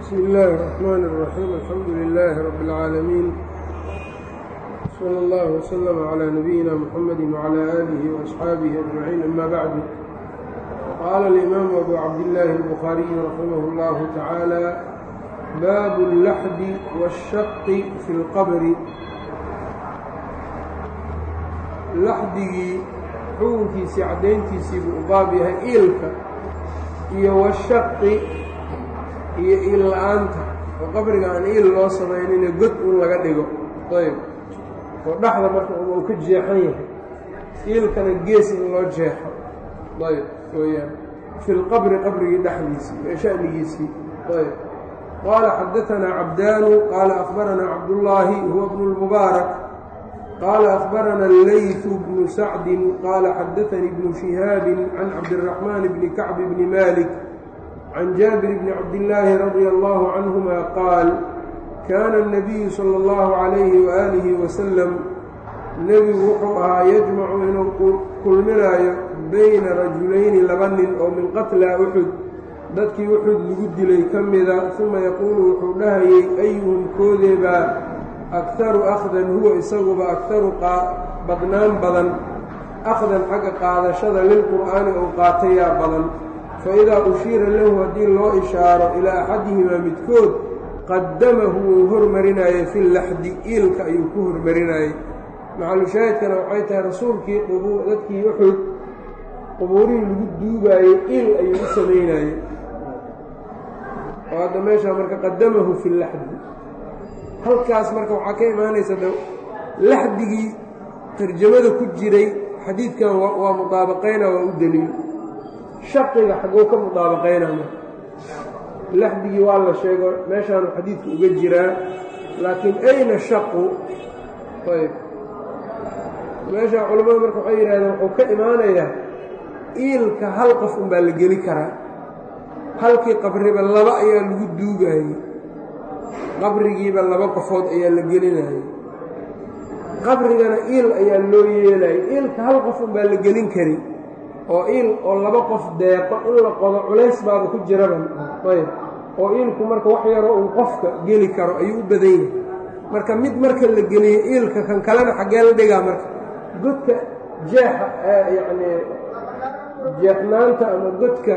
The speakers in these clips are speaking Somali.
بسم الله الرحمن الرحيم الحمد لله رب العالمين صلى الله وسلم على نبينا محمد وعلى آله وأصحابه أجمعين أما بعد قال الإمام أبو عبد الله البخاري رحمه الله تعالى باب اللحد والشق في القبر laxdigii xukunkiisii caddayntiisii buu u baab yahay iilka iyo washaqi iyo iil la-aanta oo qabriga aan iil loo samaynine god un laga dhigo ayb oo dhexda marka uu ka jeexan yahay iilkana gees in loo jeexo ayb weyaan fi lqabri qabrigii dhexdiisii ee sha'nigiisii ayb qaala xadaanaa cabdaanu qaala akhbaranaa cabdullaahi huwa bnu lmubaarak قال أخبرنا الليث بن سعد قال حدثني ابن شهاب عن عبد الرحمن بن كعب بن مالك عن جابر بن عبد الله رضي الله عنهما قال كان النبي صلى الله عليه وآله وسلم نبي وحوها يجمع إنه كل ملاية بين رجلين لبن أو من قتلى أحد dadkii uxud lagu dilay ka mida uma yaquulu wuxuu dhahayay ayuhum koodeebaa akharu akhdan huwa isaguba akharu badnaan badan akhdan xagga qaadashada lilqur'aani ou qaatayaa badan fa idaa ushiira lahu haddii loo ishaaro ilaa axadihimaa midkood qadamahu wuu hormarinayay fi laxdi iilka ayuu ku hormarinayay maxalushaahidkana waxay tahay rasuulkii dadkii uxud qubuurihii lagu duubaayey iil ayuu u samaynayey oo hadda meeshaa marka qadamahu fi laxdi halkaas marka waxaa ka imaanaysa laxdigii tarjamada ku jiray xadiidkan waa mudaabaqayna waa u deliil shaqiga xagguu ka mudaabaqayna marka laxdigii waa la sheego meeshaanu xadiidka uga jiraa laakiin ayna shaqu ayb meeshaa culammada marka waxay yidhahdeen wuxuu ka imaanayaa iilka hal qof unbaa la geli karaa halkii qabriba laba ayaa lagu duugayey qabrigiiba laba qofood ayaa la gelinayay qabrigana iil ayaa loo yeelayay iilka hal qof unbaa la gelin karin oo iil oo laba qof deeqo in la qodo culays baaba ku jiraban ayb oo iilku marka wax yaroo uu qofka geli karo ayuu u badan yahay marka mid marka la geliyo iilka kan kalena xaggee la dhigaa marka godka jeexa yacnii jeexnaanta ama godka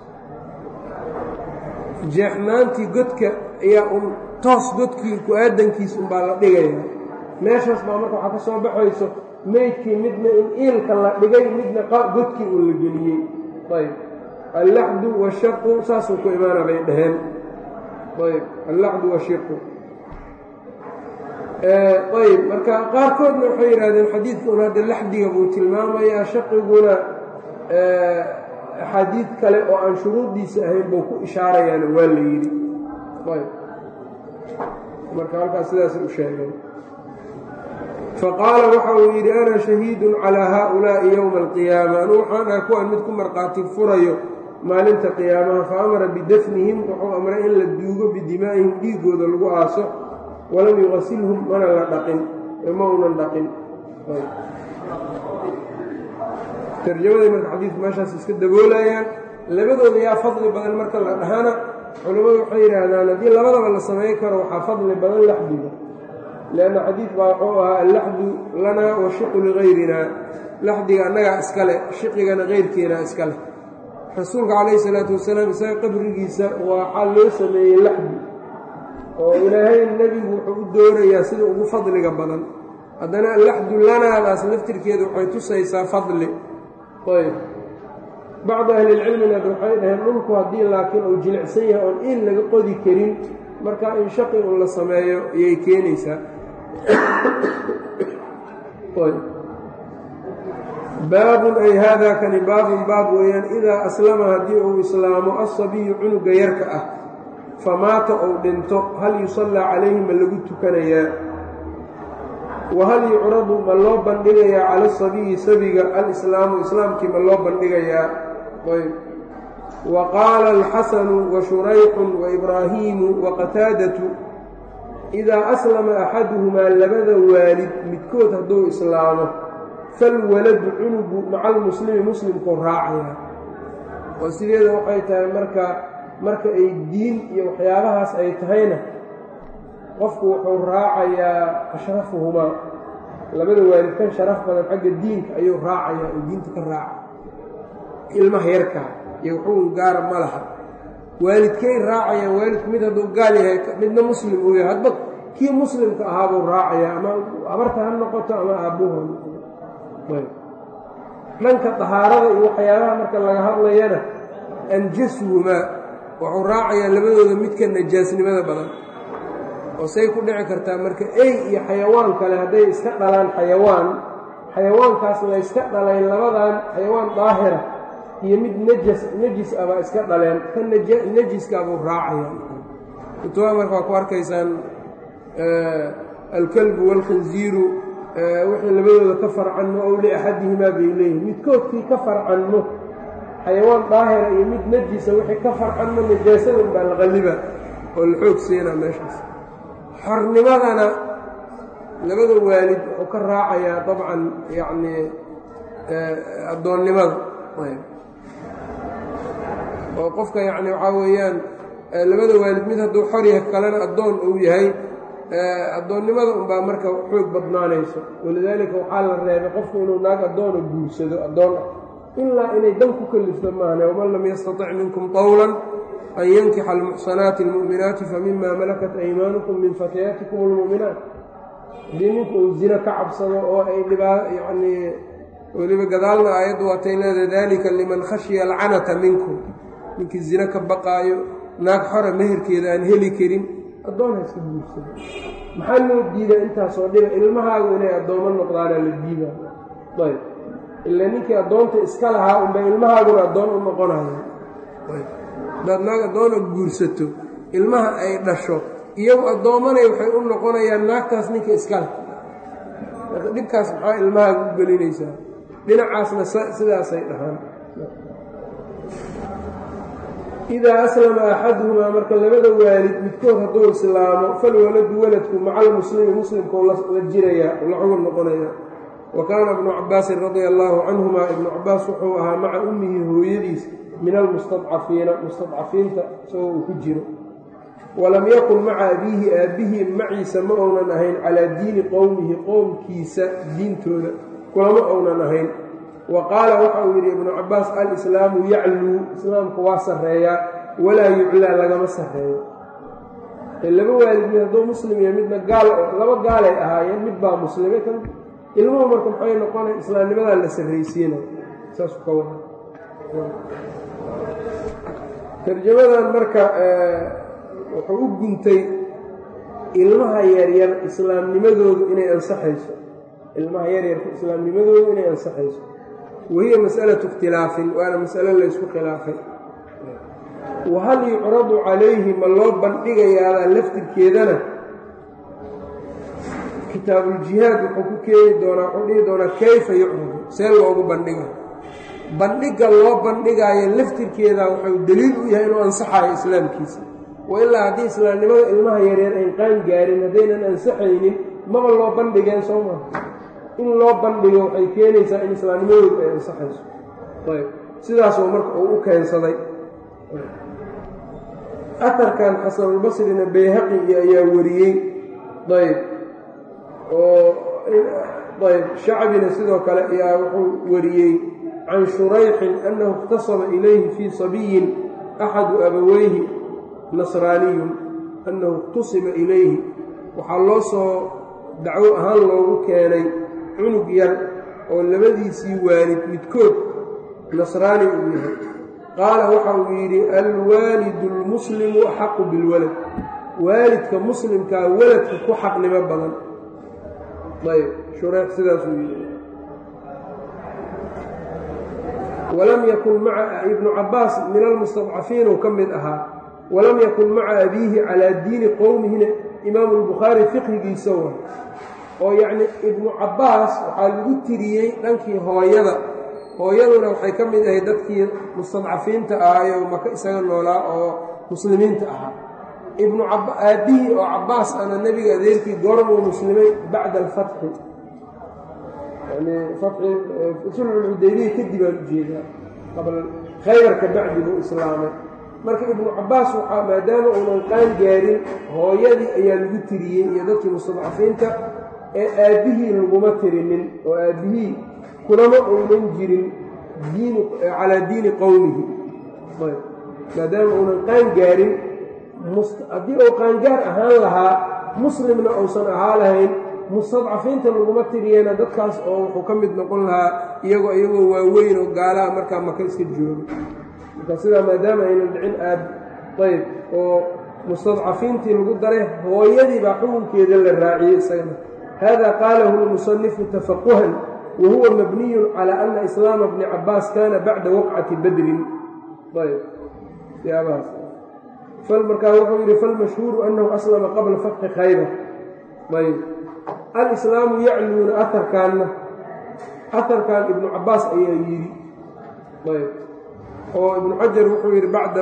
jeexnaantii godka ayaa un toos godkii ku-aadankiis unbaa la dhigaya meeshaas baa marka waxaa ka soo baxayso meydkii midna in iilka la dhigay midna godkii uu la geliyey ayb allaxdu washaqu saasuu ku imaana bay dhaheen ayb allaxdu washiqu ayb marka qaarkoodna waxay yidhahdeen xadiidka un hadda laxdiga buu tilmaamayaa shaqiguna axaadiid kale oo aan shuruuddiisa ahayn buu ku ishaarayaana waa la yidhi ayb marka halkaas sidaasay u sheegeen faqaala waxa uu yidhi ana shahiidun calaa haaulaa'i yowma alqiyaama anuu waxaan ahay kuwaan mid ku markhaati furayo maalinta qiyaamaha fa amara bidafnihim wuxuu amray in la duugo bidimaa'ihim dhiiggooda lagu aaso walam yuqasilhum mana la dhaqin ma unan dhaqin tarjamaday marka xadiidku meeshaas iska daboolayaan labadooda yaa fadli badan marka la dhahana culammadu waxay yidhaahdaan haddii labadaba la samayn karo waxaa fadli badan laxdiga leanna xadiid baa wuxuu ahaa allaxdu lanaa wa shiqu ligayrinaa laxdiga annagaa iska leh shiqigana keyrkeenaa iska leh rasuulka calayhi salaatu wasalaam isaga qabrigiisa waxaa loo sameeyey laxdi oo ilaahay nebigu wuxuu u doonayaa sida ugu fadliga badan haddana allaxdu lanaadaas laftirkeeda waxay tusaysaa fadli ayb bacdu ahlilcilmina waxay dhaheen dhulku haddii laakiin uu jilicsan yahay oon iil laga qodi karin markaa in shaqi un la sameeyo ayay keenaysaa baabun ay haadaa kani baabun baab weeyaan idaa aslama haddii uu islaamo asabiyu cunuga yarka ah famaata ou dhinto hal yusallaa calayhi ma lagu tukanayaa wahal yucradu ma loo bandhigayaa cala asabiyi sabiga alislaamu islaamkii ma loo bandhigayaa ayb wa qaala alxasanu wa shurayxun wa ibraahiimu wa qataadatu idaa aslama axaduhumaa labada waalid midkood hadduu islaamo falwaladu cunugu maca almuslimi muslimkuu raacaya oo sideeda waxay tahay marka marka ay diin iyo waxyaabahaas ay tahayna qofku wuxuu raacayaa ashrafuhumaa labada waalid kan sharaf badan xagga diinka ayuu raacayaa oo diinta ka raaca ilmaha yarkaa iyo wuxuu gaara ma laha waalidkay raacayaan waalidku mid hadduu gaal yahay midna muslim uu yahay hadba kii muslimka ahaabuu raacayaa ama habarta ha noqoto ama aabbuhu ha noqoto dhanka dahaarada iyo waxyaabaha marka laga hadlayana anjasuhumaa wuxuu raacayaa labadooda midka najaasnimada badan oo say ku dhici kartaa marka ey iyo xayawaan kale hadday iska dhalaan xayawaankaas la yska dhalay labadan xayawaan daahira iyo mid najis abaa iska dhaleen kan najiskaabuu raacaya kutuba marka waa ku arkaysaan alkalbu waalkhinziiru wixii labadooda ka farcanmo ow liaxadihimaa bay leeyihin midkoodkii ka farcanmo xayawaan daahira iyo mid najisa wixii ka farcanmo najaasada unbaa la qalliba oo la xoog siinaa meeshaas xornimadana labada waalid wuxuu ka raacayaa dabcan yacnii addoonnimada oo qofka yacni waxaa weeyaan labada waalid mid hadduu xor yahay kalena addoon uu yahay addoonnimada unbaa marka xoog badnaanayso walidaalika waxaa la reebay qofku inuu naag addoona guursado addoon ah ilaa inay dan ku kalifto maahne waman lam yastatic minkum qawlan an yankixa almuxsanaati almu'minaati famima malakat aymaanukum min fatayaatikum almu'minaat haddii ninku uu zino ka cabsado oo ay yacnii weliba gadaalna aayaddu waatay leedahay dalika liman khashiya alcanata minkum ninkii zino ka baqaayo naag xora meherkeeda aan heli karin addoon ha iska guursado maxaa loo diidaa intaasoo dhiba ilmahaagu inay addoommo noqdaanaa la diidaa ayb ilaa ninkii addoonta iska lahaa unbay ilmahaaguna addoon u noqonaya hadaad naag addoona guursato ilmaha ay dhasho iyagu addoommanay waxay u noqonayaan naagtaas ninka iskale marka dhibkaas maxaa ilmahaaga u gelinaysaa dhinacaasna sidaasay dhahaan idaa aslama axaduhumaa marka labada waalid midkood hadduu islaamo falwaladu waladku maca almuslimi muslimkuu la jirayaa la xugun noqonayaa wa kaana ibnu cabaasin radia allaahu canhumaa ibnu cabaas wuxuu ahaa maca ummihi hooyadiis min almustadcafiina mustadcafiinta isagoo uu ku jiro walam yakun maca abiihi aabbihii maciisa ma ounan ahayn calaa diini qowmihi qowmkiisa diintooda kulama ounan ahayn wa qaala waxa uu yidhi ibnu cabaas alislaamu yacluu islaamku waa sarreeyaa walaa yuclaa lagama sarreeyo laba waalid mid hadduu muslim iyo midna gaal laba gaalay ahaayeen mid baa muslime kan ilmuhu marka maxay noqonay islaamnimadaa la sarraysiina saasuu ka wada tarjamadan marka wuxuu u guntay ilmaha yaryar islaamnimadoodu inay ansaxayso ilmaha yaryarka islaamnimadoodu inay ansaxayso wahiya mas'alatu ikhtilaafin waana mas'alo laysku khilaafay wahal yucradu calayhi ma loo bandhigayaabaa laftirkeedana kitaabuuljihaad wuxuu ku keeni doonaa wuxuu dhihi doonaa kayfa yucradu see loogu bandhiga bandhigga loo bandhigaayo laftirkeeda wuxuu daliil u yahay inuu ansaxayo islaamkiisa wa ilaa haddii islaamnimada ilmaha yaryar ayn qaan gaarin haddaynan ansaxaynin maba loo bandhigeen soo maha in loo bandhigo waxay keenaysaa in islaamnimadoodu ay ansaxayso ayb sidaasoo marka uu u keensaday atarkan xasanulbasrina bayhaqi iyo ayaa wariyey ayb oo ayb shacbina sidoo kale ayaa wuxuu wariyey can shurayxin annahu اkhtasama ilayhi fii sabiyin axadu abaweyhi nasraaniyun annahu اkhtusima ilayhi waxaa loo soo dacwo ahaan loogu keenay cunug yar oo labadiisii waalid midkood nasraani uu yahay qaala waxa uu yidhi alwaalidu اlmuslimu axaqu bilwalad waalidka muslimkaa waladka ku xaqnimo badan ayb shurayx sidaasuu yidhi walam yakun maca ibnu cabaas min almustadcafiin uu ka mid ahaa walam yakun maca abiihi calaa diini qowmihina imaamu lbukhaari fiqhigiisa way oo yacni ibnu cabaas waxaa lagu tiriyey dhankii hooyaduna waxay ka mid ahayd dadkii mustadcafiinta ahaayo maka isaga noolaa oo muslimiinta ahaa aabbihii oo cabaas ana nebiga adeerkii goormuu muslimay bacda alfatxi yani sulxulxudaybiya kadib aan ujeedaa qabla khaybarka bacdi buu islaamay marka ibnu cabbaas waxaa maadaama uunan qaan gaarin hooyadii ayaa lagu tiriyey iyo dadkii mustadcafiinta ee aabbihii laguma tirinin oo aabbihii kulama uunan jirin calaa diini qowmihi maadaama uunan qaan gaarin haddii uu qaangaar ahaan lahaa muslimna uusan ahaa lahayn mustadcafiinta laguma tiriyeyna dadkaas oo wuxuu ka mid noqon lahaa iyagoo waaweyn oo gaalaha markaa maka iska jooga marka sidaa maadaama aynan dhicin ayb oo mustadcafiintii lagu daray hooyadii baa xukunkeeda la raaciyey isagana hada qaalahu lmusanifu tafaquhan wa huwa mabniyun calaa ana islaama bni cabbaas kana bacda waqcati badrin ayb siyaabahaas markaa wuxuu yidhi falmashhuuru annahu aslama qabla fatxi khaybar ayb alislaamu yacluuna aharkan ibnu cabbaas ayaa yidhi ayb oo ibnu xajar wuxuu yidhi bacda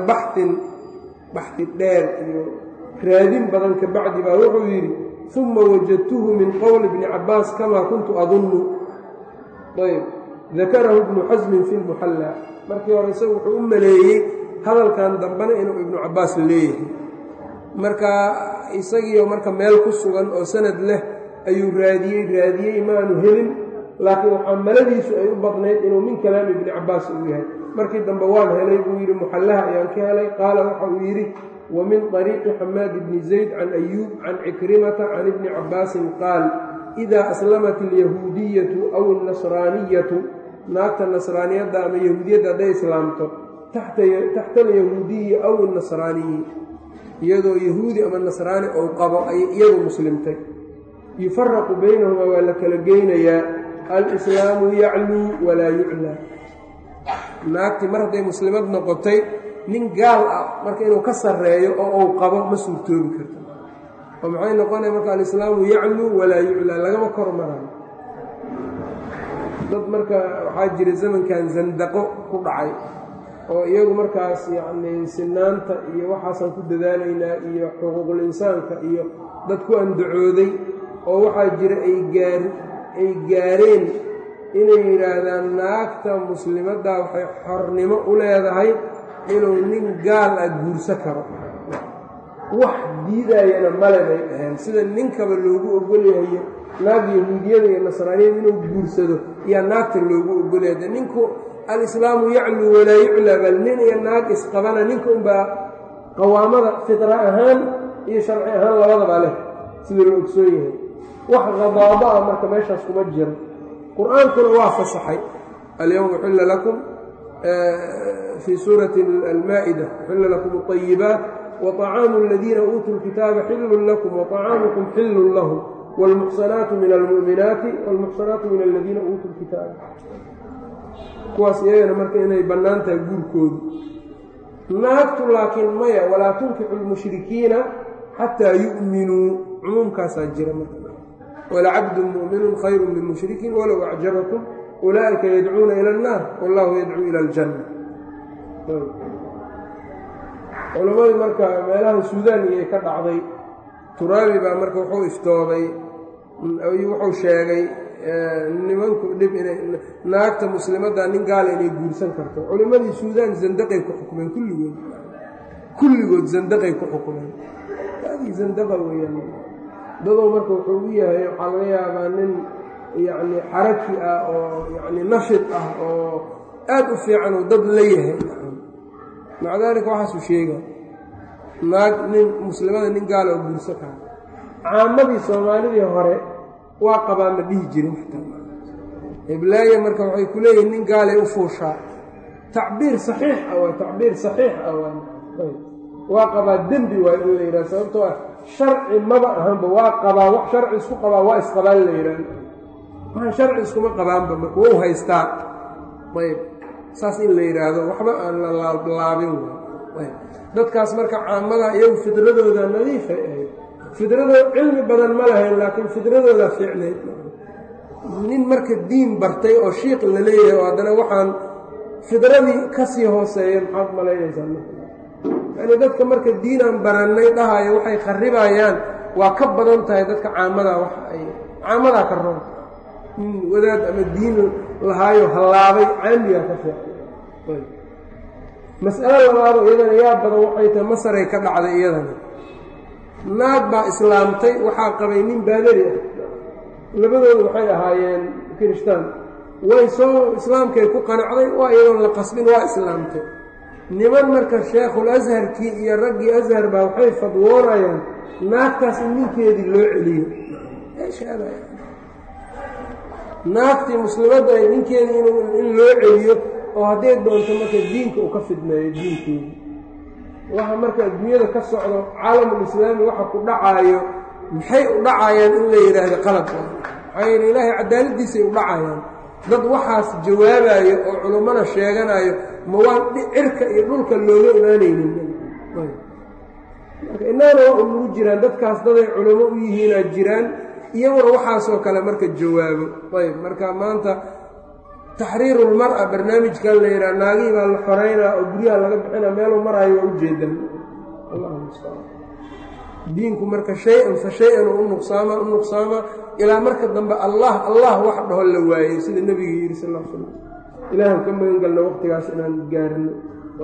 baxi dheer iyo raadin badan ka bacdi baa wuxuu yidhi uma wajadtuhu min qowli ibni cabbaas kamaa kuntu adunnu ayb dakarahu ibnu xasmin fi lmuxalla markii hore isagu wuxuu u maleeyey hadalkan dambena inuu ibnu cabbaas leeyahay marka isagiio marka meel ku sugan oo sanad leh ayuu raadiyey maanu helin laakiin waxaa maladiisu ay u badnayd inuu min kalaami ibni cabbaas uu yahay markii dambe waan helay buu yidhi muxallaha ayaan ka helay qaala waxa uu yidhi wa min طariiqi xamaad bni zayd can ayuub can cikrimata can ibni cabbaasin qaal idaa aslamat alyahuudiyatu aw alnasraaniyatu naagta nasraaniyadda ama yahuudiyadda hadday islaamto taxta alyahuudiyi aw alnasraaniyi iyadoo yahuudi ama nasraani ou qabo ayay iyadu muslimtay yufaraqu baynahumaa waa la kala geynayaa alislaamu yacluu walaa yuclaa naagtii mar hadday muslimad noqotay nin gaal ah marka inuu ka sarreeyo oo uu qabo ma suurtoobi karto oo maxay noqonaya marka alislaamu yacluu walaa yuclaa lagama kor marayo dad marka waxaa jira zamankan zandaqo ku dhacay oo iyagu markaas yacnii sinaanta iyo waxaasaan ku dadaalaynaa iyo xuquuqul insaanka iyo dad ku andacooday oo waxaa jira ay gaareen inay yidhaahdaan naagta muslimaddaa waxay xornimo u leedahay inuu nin gaal ah guurso karo wax diidaayana male bay dhaheen sida ninkaba loogu ogolyahayo naag yahuudiyada iyo nasraaniyada inuu guursado iyaa naagta loogu ogolyahay ninku alislaamu yacluu walaa yuclaa bal nin iyo naag isqabana ninka unbaa qawaamada fitra ahaan iyo sharci ahaan labadaba leh sida la ogsoon yahay wax qadaado ah marka meeshaas kuma jiro qur-aankuna waa fasaxay alyawma uxilla lakum fii suurati almaa'ida uxilla lakum alayibaat waطacaamu aladiina uutuu lkitaaba xillun lakum waطacaamukum xillun lahum wاlmuxsanaatu min almu'minaati wاlmuxsanaatu min aladiina uutuu lkitaaba kuwaas iyagana marka inay bannaan tahay guurkoodu naagtu laakiin maya walaa tunkixu lmushrikiina xataa yu'minuu cumuumkaasaa jira marka walacabdun mu'minun khayru min mushrikin walow acjabakum ulaa'ika yadcuuna ila annaar wallahu yadcuu ila aljanna culammadii marka meelaha suudaan iyay ka dhacday turaabi baa marka wuxuu iftooday wuxuu sheegay nimanku dhib inay naagta muslimadda nin gaala inay guursan karto culimmadii suudaan zandaqay ku xukumeen kulligood zandaqay ku xukumeen taadii zandaqa weeyaan dadoo marka wuxuu u yahay waxaa laga yaabaa nin yacni xaraki ah oo yacni nashid ah oo aad u fiican oo dad la yahay maca daalika waxaasuu sheega naag nin muslimada nin gaala oo guursan kara caamadii soomaalidii hore waa qabaa ma dhihi jirin heblaaya marka waxay ku leeyihin nin gaalay u fuushaa tacbiir saxiix ah waa tacbiir saxiix ah waa qabaa dembi waa in la yidhaha sababtoo ah sharci maba ahanba waa qabaa wax sharci isku qabaa waa isqabaan la yidhaha waxaan sharci iskuma qabaanba marka wou haystaa ayb saas in la yidhaahdo waxba aan la laablaabin ayb dadkaas marka caamada iyagu fidradooda nadiifay ahayd fidradooda cilmi badan ma lahayn laakiin fidradooda fiicnayd nin marka diin bartay oo shiiq la leeyahay oo haddana waxaan fidradii ka sii hooseeya maxaad malaynaysaa yacni dadka marka diinaan barannay dhahayo waxay kharibayaan waa ka badan tahay dadka caamadaa wax ay caamadaa ka roon nin wadaad ama diin lahaayo hallaabay caamigaa ka fiican mas'alo labaado iyadana yaa badan waxay tahay masaray ka dhacday iyadana naag baa islaamtay waxaa qabay nin baadari ah labadoodu waxay ahaayeen kirishtaan way soo islaamkay ku qanacday waa iyadoon la qasbin waa islaamtay niman marka sheekhul asharkii iyo raggii ashar baa waxay fadwoonayaan naagtaas in ninkeedii loo celiyo naagtii muslimadda ay ninkeedii in loo celiyo oo hadday doonto marka diinka uu ka fidmeeyo diinkeedii waxa marka adduunyada ka socdo caalamulislaami waxa ku dhacaayo maxay u dhacayaan in la yidhaahdo qalabka maxaa yeele ilaahay cadaaladiisay u dhacayaan dad waxaas jawaabayo oo culummana sheeganayo ma waan cirka iyo dhulka looga imaanaynin marka inaana waa ugu jiraan dadkaas daday culummo u yihiinaa jiraan iyaguna waxaasoo kale marka jawaabo ayb marka maanta taxriirulmar-a barnaamijkan la yidhaha naagihii baa la xoreynaa oo guryaha laga bixinaa meeluu maraayo waa ujeedan allahu mustacaan diinku marka shay-an fa shay-an u nuqsaama ilaa marka dambe allah wax dhaho la waayey sida nebiga yidhi sal l slam ilaahan ka magan galna waqtigaas inaan gaarino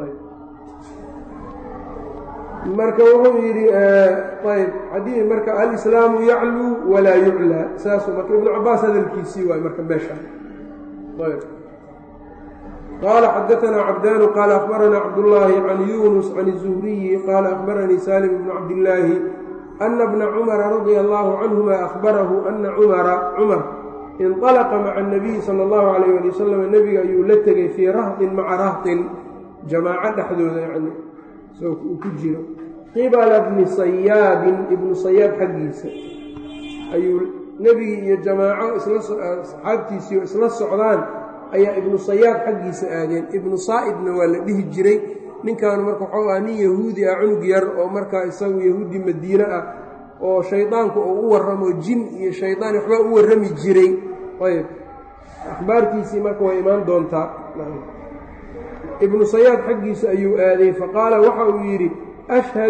marka wuxuu yidhi ayb xadii marka alislaamu yacluu walaa yuclaa saasuu marka ibnu cabaas hadalkiisii waay marka meesha ayb qaala xadaanaa cabdaanu qaala akhbaranaa cabdullaahi can yuunus can الzuhriyi qaala akhbaranii salim bnu cabdillaahi ana bna cumara radia allahu canhuma akhbarahu ana cumar inطalaqa maca الnabiyi salى اllahu alayh ali wasalam nebiga ayuu la tegay fii rahtin maca rahtin jamaaco dhexdooda yani isagoo uu ku jiro qibala bni sayaadin ibnu sayaad xaggiisa ayuu nebigii iyo jamaaco asxaabtiisii oo isla socdaan ayaa ibnu sayaad xaggiisa aadeen ibnu saa'idna waa la dhihi jiray ninkan marka waxuu ah nin yahuudi ah cunug yar oo markaa isagu yahuudi madiine ah oo shaydaanku uu u warramo jin iyo shaydaan waxbaa u warrami jiray ayb akhbaartiisii marka way imaan doontaa ibnu sayaad xaggiisa ayuu aaday faqaala waxa uu yidhi ashhad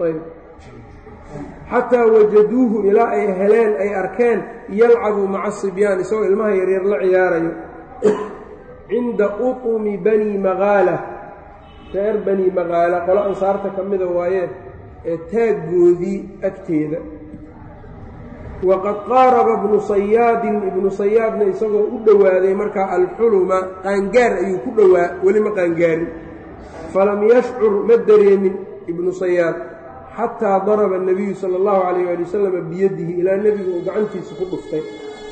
xataa wajaduuhu ilaa ay heleen ay arkeen yalcabu maca sibyaan isagoo ilmaha yaryar la ciyaarayo cinda uqumi bani maqaala reer bani maqaala qolo ansaarta ka mida waaye ee taaggoodii agteeda waqad qaaraba ibnu sayaadin ibnu sayaadna isagoo u dhowaaday markaa alxuluma qaangaar ayuu ku dhowaa weli ma qaangaarin falam yashcur ma dareemin ibnu sayaad xataa daraba الnabiyu salى اllahu alayh ali wasalam biyadihi ilaa nebigu uu gacantiisa ku dhuftay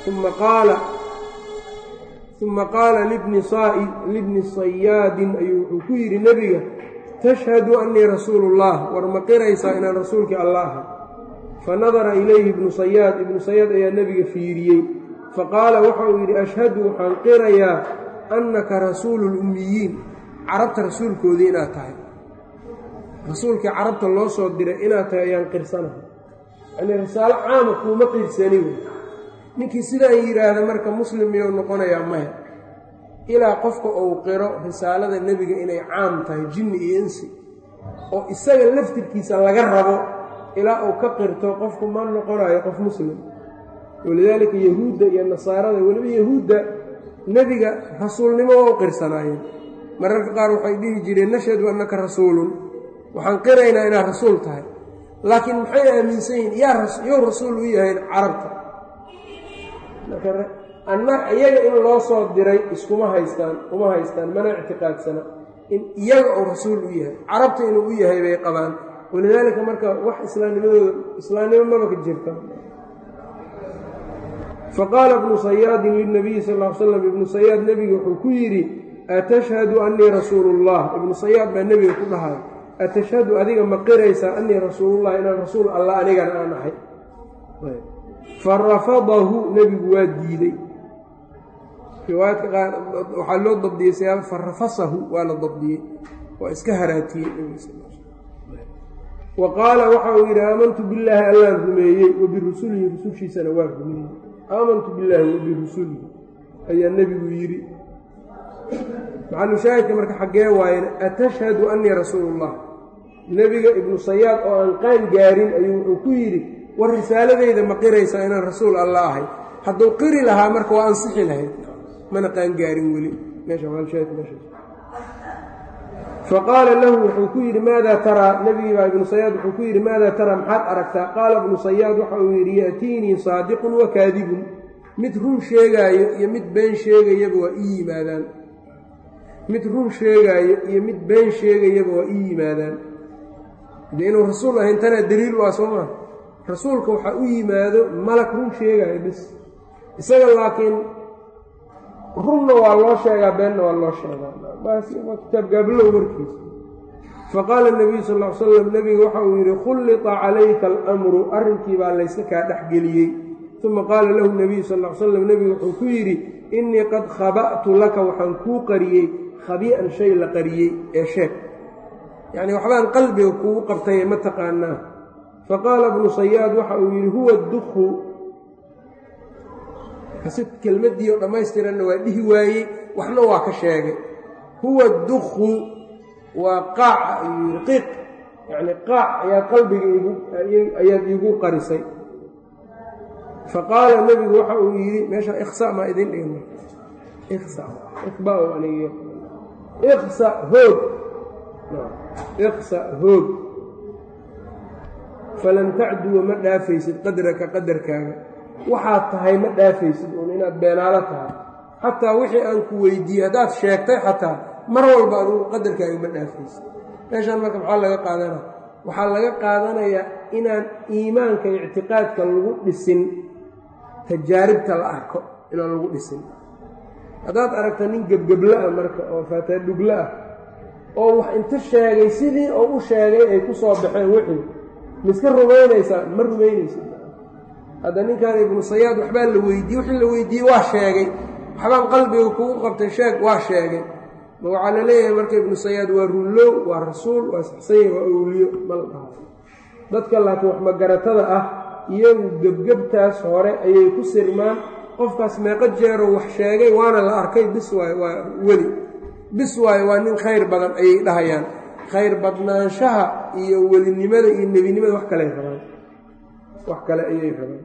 uma qaala libni sayaadin ayuu wuxuu ku yidhi nebiga tashhadu annii rasuulu اllah war ma qiraysaa inaan rasuulkii allah ahay fanadara ilayhi ibnu sayaad ayaa nebiga fiiriyey faqaala waxa uu yidhi ashhadu waxaan qirayaa annaka rasuulu اlummiyiin carabta rasuulkoodii inaad tahay rasuulkii carabta loo soo diray inaad tahay ayaan qirsanahay yanii risaalo caama kuuma qirsani wey ninkii sidaan yidhaahda marka muslim miyuu noqonayaa maya ilaa qofka uu qiro risaalada nebiga inay caam tahay jinni iyo insi oo isaga laftirkiisa laga rabo ilaa uu ka qirto qofku ma noqonayo qof muslim walidaalika yahuudda iyo nasaarada weliba yahuudda nebiga rasuulnimo waa u qirsanaayeen mararka qaar waxay dhihi jireen nashhadu annaka rasuulun waxaan qiraynaa inaad rasuul tahay laakiin maxay aaminsan yihin yow rasuul u yahay carabta iyaga in loo soo diray uma haystaan mana ictiqaadsana in iyaga uu rasuul u yahay carabta inuu u yahay bay qabaan walidaalika marka wax islaamnimo maba ka jirta faqaala ibnu sayaadin lilnabiyi sal l slam ibnu sayaad nebiga wuxuu ku yidhi atashhadu annii rasuulu llah ibnu sayaad baa nebiga ku dhahay atashhadu adiga ma qiraysaa annii rasuulullah inaan rasuul allah anigana aan ahay farafadahu nebigu waa diiday riwaayadka qaar waxaa loo dabdiyey siyaaba farafasahu waa la dabdiyey waa iska haraatiyey wa qaala waxa uu yidhi aamantu billaahi allaan rumeeyey wa birusulihi rusushiisana waa rumeeyey aamantu billaahi wa birusulihi ayaa nebigu yidhi maxalushaahidka marka xaggee waayena atashhadu annii rasuulullah nebiga ibnu sayaad oo aan qaan gaarin ayuu wuxuu ku yidhi war risaaladeyda ma qiraysaa inaan rasuul alla ahay hadduu qiri lahaa marka waa ansixi lahayd mana qaan gaarin weli faqaala lahu wuxuu ku yidhi maadaa taraa nebigii baa ibnu sayaad wuxuu ku yidhi maadaa taraa maxaad aragtaa qaala ibnu sayaad waxa uu yidhi ya'tiinii saadiqun wa kaadibun mid run sheegaayo iyo mid been sheegayaba waa ii yimaadaan mid run sheegaayo iyo mid been sheegayaba waa ii yimaadaan de inuu rasuul ahayn tanaa daliil u ah soo maa rasuulka waxaa u yimaado malag run sheegaayo bis isaga laakiin runna waa loo sheegaa beenna waa loo sheegaa waa kitaab gaablow warkiisa faqaala nabiyu sal ll ly slam nebiga waxa uu yidhi khullita calayka alamru arrinkii baa layska kaa dhexgeliyey uma qaala lahu nabiyu sal ll ly slam nebigu wuxuu ku yidhi innii qad khaba'tu laka waxaan kuu qariyey khabii'an shay la qariyey ee sheeg yacnii waxbaan qalbiga kugu qabtaye ma taqaanaa faqaala ibnu sayaad waxa uu yidhi huwa dukhu kasi kelmaddii oo dhammaystiranna waa dhihi waayey waxna waa ka sheegay huwa dukhu waa qaaca ayuu yidhi qiiq yacni qaac ayaa qalbiga ayaad iigu qarisay faqaala nebigu waxa uu yidhi meesha ikhsa maa idin dhigna ikhsa ikhbaa aniga ikhsa hoog ikhsa hoog falan tacduwa ma dhaafaysid qadraka qadarkaaga waxaad tahay ma dhaafaysid uun inaad beenaalo tahay xataa wixii aan ku weydiiyey haddaad sheegtay xataa mar walba adugu qadarkaaga ma dhaafaysid meeshaan marka maxaa laga qaadanaya waxaa laga qaadanayaa inaan iimaanka ictiqaadka lagu dhisin tajaaribta la arko inaan lagu dhisin haddaad aragta nin gebgebla-a marka oo faataadhugla ah oo wax inta sheegay sidii oo u sheegay ay ku soo baxeen wixii miska rumaynaysaa ma rumaynaysid hadda ninkan ibnu sayaad waxbaa la weydiiyey wixii la weydiiyey waa sheegay waxbaan qalbiga kugu qabtay sheeg waa sheegay ma waxaa la leeyahay marka ibnu sayaad waa runlow waa rasuul waa saxsanya waa awliyo ma la dhaho dadka laakiin wax magaratada ah iyagu gebgebtaas hore ayay ku sirmaan qofkaas meeqo jeero wax sheegay waana la arkay bis waayo waa weli bis waayo waa nin khayr badan ayay dhahayaan khayr badnaanshaha iyo welinimada iyo nebinimada wax kale rabaan wax kale ayay rabaan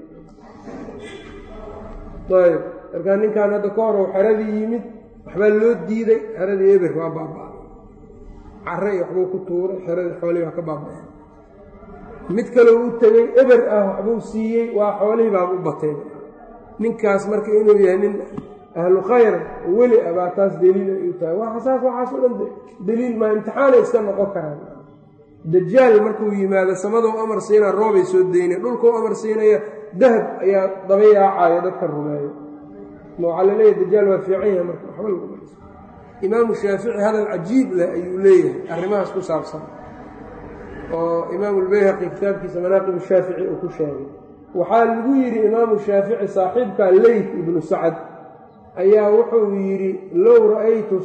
ayb markaa ninkan hadda ka hor xeradii yimid waxbaa loo diiday xeradii eber waa baaba-a care iyo waxbuu ku tuuray xeradii xoolihii waa ka baaba-a mid kaleo u tegey eber ah waxbuu siiyey waa xoolihii baaba u batay ninkaas marka inuu yahay nin ahlu khayr weli ah baa taas daliil ay u tahay waxasaas waxaasoo dhan daliil maa imtixaanay iska noqon karaan dajaal markuu yimaado samadou amar siinaa roobay soo daynay dhulkuu amar siinaya dahab ayaa daba yaacaya dadka rumeeya ma waxaa la leeyahay dajaal waa fiican yahay marka waxba lagu mariso imaamu shaafici hadal cajiib leh ayuu leeyahay arrimahaas ku saabsan oo imaamu lbayhaqi kitaabkiisa manaaqib shaafici uu ku sheegay waxaa lagu yidhi imaamu shaafici saaxiibka leyth ibnu sacad ayaa wuxuu yidhi low ra'aytu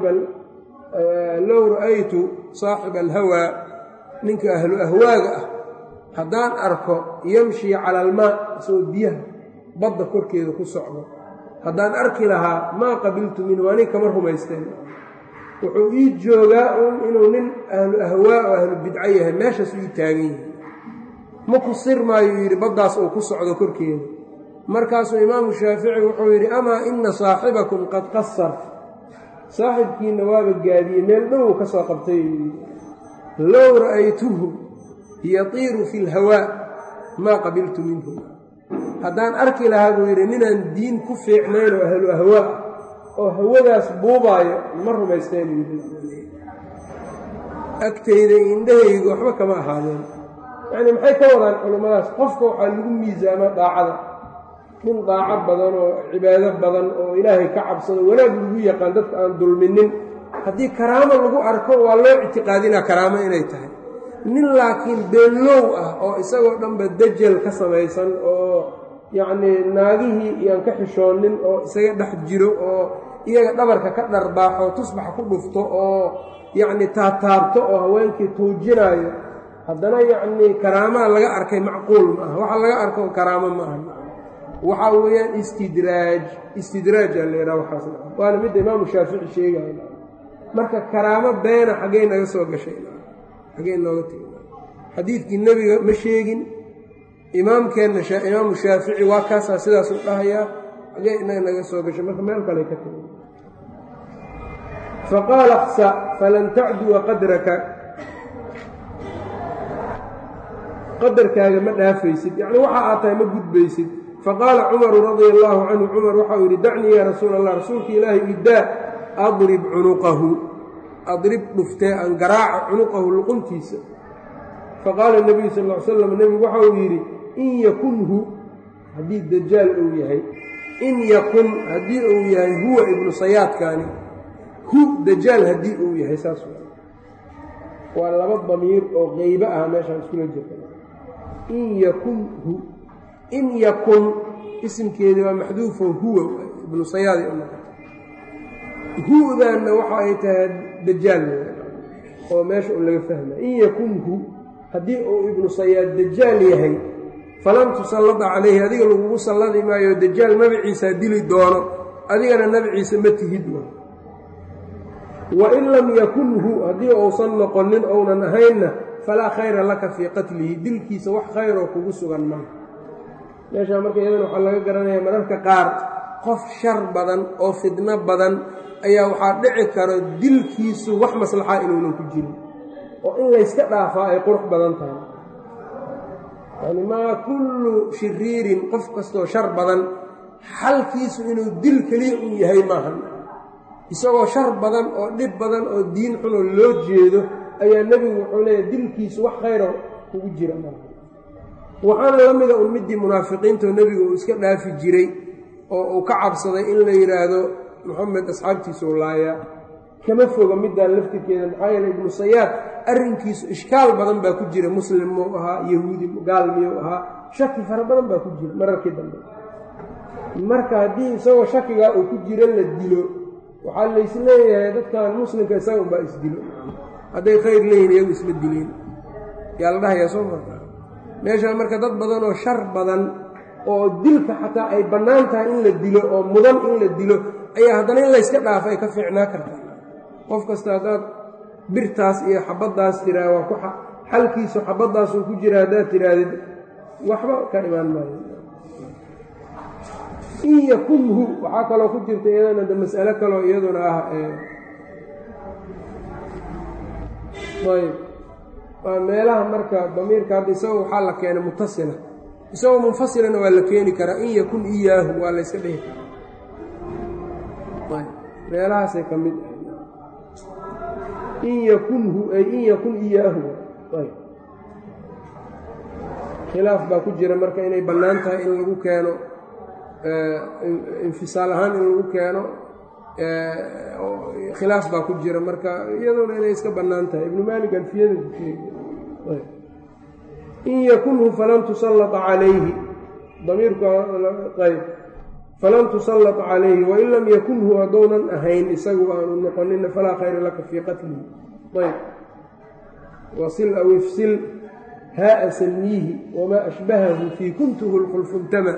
saaxiba alhawaa ninka ahlu ahwaaga ah haddaan arko yamshii cala almaa isagoo biyaha badda korkeeda ku socdo haddaan arki lahaa maa qabiltu minhu anig kama rumaysteen wuxuu ii joogaa un inuu nin ahlu ahwaa oo ahlu bidco yahay meeshaas ii taagan yahay ma ku sirmaayuu yidhi baddaas uu ku socdo korkeeda markaasuu imaamu shaafici wuxuu yidhi amaa ina saaxibakum qad qasar saaxibkiina waaba gaadiyey meel dhow ka soo qabtay low ra'aytuhu yatiiru fi lhawaa maa qabiltu minhu haddaan arki lahaa buu yidhi ninaan diin ku fiicnayn oo ahlu ahwaa oo hawadaas buubaayo ma rumaysteen agtayda indhahayga waxba kama ahaadeen yacnii maxay ka wadaan culummadaas qofka waxaa lagu miisaama daacada nin daaco badan oo cibaado badan oo ilaahay ka cabsado wanaag lagu yaqaan dadka aan dulminin haddii karaamo lagu arko waa loo ictiqaadinaa karaamo inay tahay nin laakiin beenlow ah oo isagoo dhanba dajal ka samaysan oo yacnii naagihii iyaan ka xishoonin oo isaga dhex jiro oo iyaga dhabarka ka dharbaaxo tusbax ku dhufto oo yacnii taataabto oo haweenkii tuujinaayo haddana yacnii karaamaa laga arkay macquul ma aha waxa laga arko karaamo ma aha waxaa weeyaan istidraajaa la yidhaha waxaas waana midda imaamu shaafici sheegaya marka karaamo beena xaggey naga soo gashay xaggey nooga tegi xadiidkii nebiga ma sheegin imaamkeenna imaamu shaafici waa kaasaa sidaasuu dhahayaa xaggey inaga naga soo gashay marka meel kale ka tegi faqaala اkhsa falan tacduwa qadraka, qadarkaaga ma dhaafaysid, yacni waxa aad tahay ma gudbaysid. faqaala cumaru radia allaahu canhu, cumar waxau yidhi dacnii yaa rasuula allah, rasuulka ilaahay idaa adrib cunuqahu, adrib dhuftee aan garaaca cunuqahu luquntiisa. faqaala nebiyu sal ll ly slam, nebigu waxau yidhi in yakunhu, haddii dajaal uu yahay, in yakun haddii uu yahay huwa ibnu sayaadkaani, hu dajaal haddii uu yahay, saas waa laba damiir oo qeybo ah meeshaan iskula jirta. in yakunhu, in yakun isimkeedii waa maxduufo huwa ibnu sayaadi u noqota, hu-daanna waxa ay tahay dajaal oo meesha un laga fahmaya. in yakunhu haddii uu ibnu sayaad dajaal yahay, falan tusallada calayhi, adiga lagugu salladi maayo, dajaal magaciisaa dili doono, adigana nabiciisa ma tihid. wain lam yakunhu haddii uusan noqonin ounan ahaynna falaa khayra laka fii qatlihi, dilkiisa wax khayroo kugu sugan maa. meeshaa marka iyadana waxaa laga garanayaa mararka qaar qof shar badan oo fidno badan ayaa waxaa dhici karo dilkiisu wax maslaxa inuunan ku jirin, oo in layska dhaafaa ay qurux badan tahay. yani maa kullu shiriirin, qof kastoo shar badan xalkiisu inuu dil keliya un yahay maahan. isagoo shar badan oo dhib badan oo diin xunoo loo jeedo ayaa nebigu wuxuu leeyahy dilkiisu wax khayro kugu jira maaha. waxaana la mida un middii munaafiqiintoo nebigu uu iska dhaafi jiray oo uu ka cabsaday in la yidhaahdo moxamed asxaabtiisuu laayaa, kama foga middaan laftirkeeda. maxaa yeele ibnu sayaad arrinkiisu ishkaal badan baa ku jira, muslim muu ahaa, yahuudi gaal miyuu ahaa, shaki fara badan baa ku jira mararkii dambe. marka haddii isagoo shakigaa uu ku jiro la dilo, waxaa lays leeyahay dadkan muslimka isaga unbaa isdilo, hadday khayr leeyihin iyagu isma dileen yaa la dhahayaa soo marka. meeshaan marka dad badan oo shar badan oo dilka xataa ay bannaan tahay in la dilo oo mudan in la dilo ayaa haddana in layska dhaafo ay ka fiicnaa kartaa. qof kasta haddaad birtaas iyo xabaddaas tiraa waa ku xalkiisu xabaddaasuu ku jira haddaad tihaahdid waxba ka imaan maayo. in yakunhu waxaa kaloo ku jirta iyadana de mas'alo kaloo iyaduna ah ayb waa meelaha marka damiirka hadda isagoo waxaa la keenay mutasila, isagoo munfasilana waa la keeni karaa. in yakun iyaahu waa la yska dhihi karaa. ayb meelahaasay ka mid in yakunhu ay in yakun iyaahu. ayb khilaaf baa ku jira marka inay bannaan tahay in lagu keeno infisaal ahaan in lagu keeno, khilaaf baa ku jira marka iyaduna inay iska bannaan tahay. ibnu maalik alfiyada in yakunhu falan tusallata calayhi, damiirku ayb falan tusallata calayhi, wain lam yakunhu haddounan ahayn isagu aanu noqonina falaa khayra laka fii qatlihi. ayb wasil aw ifsil haa samiihi wamaa ashbahahu fii kuntuhu lkhulfuntama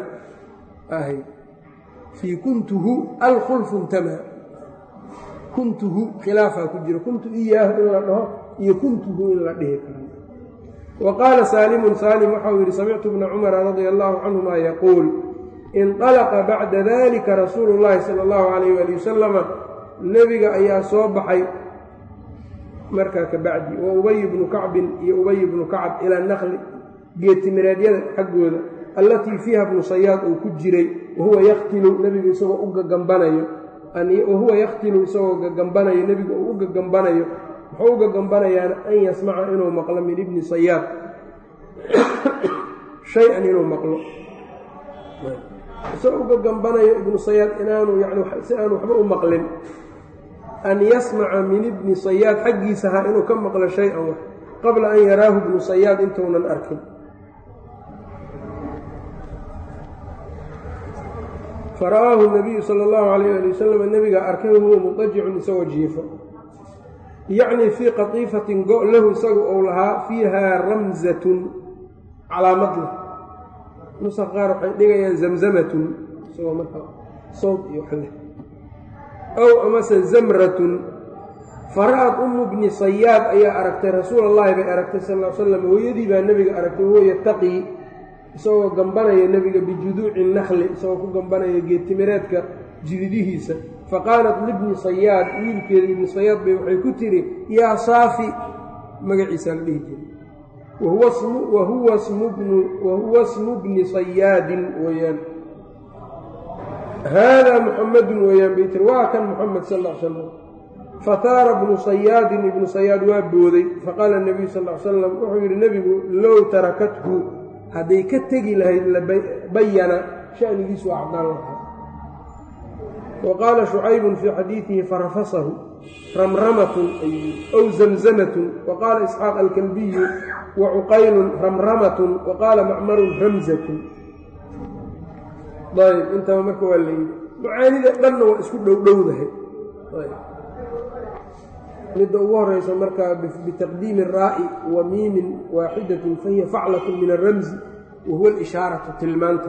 fii kuntuhu alkhulfuntama. kuntuhu khilaafaa ku jiro, kuntu iyaahu in la dhaho iyo kuntuhu in la dhihi karo. wa qaala saalimun, saalim waxau yidhi samictu bna cumara radia allaahu canhuma yaquul inطalaqa bacda dalika rasuulu llaahi sala allahu calayh waali wasalama, nebiga ayaa soo baxay markaa ka bacdi, wa ubay bnu kacbin iyo ubay bnu kacab ila naqli, geedtimireedyada xaggooda, allatii fiiha bnu sayaad uu ku jiray, wahuwa yaktilu nebigu isagoo u gagambanayo, wahuwa yaktilu isagoo gagambanayo, nebigu uu u gagambanayo. muxuu u gagambanayaana an yasmaca inuu maqlo min ibni sayaad shay-an inuu maqlo, isagoo u gagambanayo ibnu sayaad inaanu yani si aan waxba u maqlin, an yasmaca min ibni sayaad xaggiisa ha inuu ka maqlo shay-an wax, qabla an yaraahu ibnu sayaad intuunan arkin. fara'aahu nabiyu sala allahu calayh ali wasalam, nebigaa arkay wahuwa mudajicun isagoo jiifo, yacnii fii qatiifatin go' lahu isagu ou lahaa fiihaa ramsatun calaamad leh. nusa qaar waxay dhigayaan zamzamatun isagoo marka sawd iyo wax leh, ow amase zamratun. fara'ad ummu bni sayaad ayaa aragtay rasuul allahi bay aragtay sal l slam, hooyadii baa nebiga aragtay, wahuwa yataqii isagoo gambanaya nebiga bijuduuci nakli, isagoo ku gambanaya geedtimireedka jididihiisa, faqaalat libni sayaad wiilkeeda ibni sayaad bay waxay ku tiri yaa saafi magaciisaa la dhihi jiray wahuwa smu bni sayaadin weeyaan haadaa muxamadun weeyaan bay tiri waa kan muxamed sal ll ly slam fataara bnu sayaadin ibnu sayaad waa booday faqaala nabiyu sal ly slam wuxuu yidhi nebigu low tarakathu hadday ka tegi lahayd labayana shanigiisu waa caddaan lahaa wa qaala shucaybun fii xadiidihi farafasahu ramramatun aw zamzamatun wa qaala isxaaq alkalbiyu wa cuqaylun ramramatun wa qaala macmarun ramzatun ayb intaba marka waa layidhi macaanida dhanna waa isku dhowdhowdahay midda ugu horeysa markaa bitaqdiimi raa'i wa miimin waaxidatin fahiya faclatun min alramzi wa huwa alishaaratu tilmaanta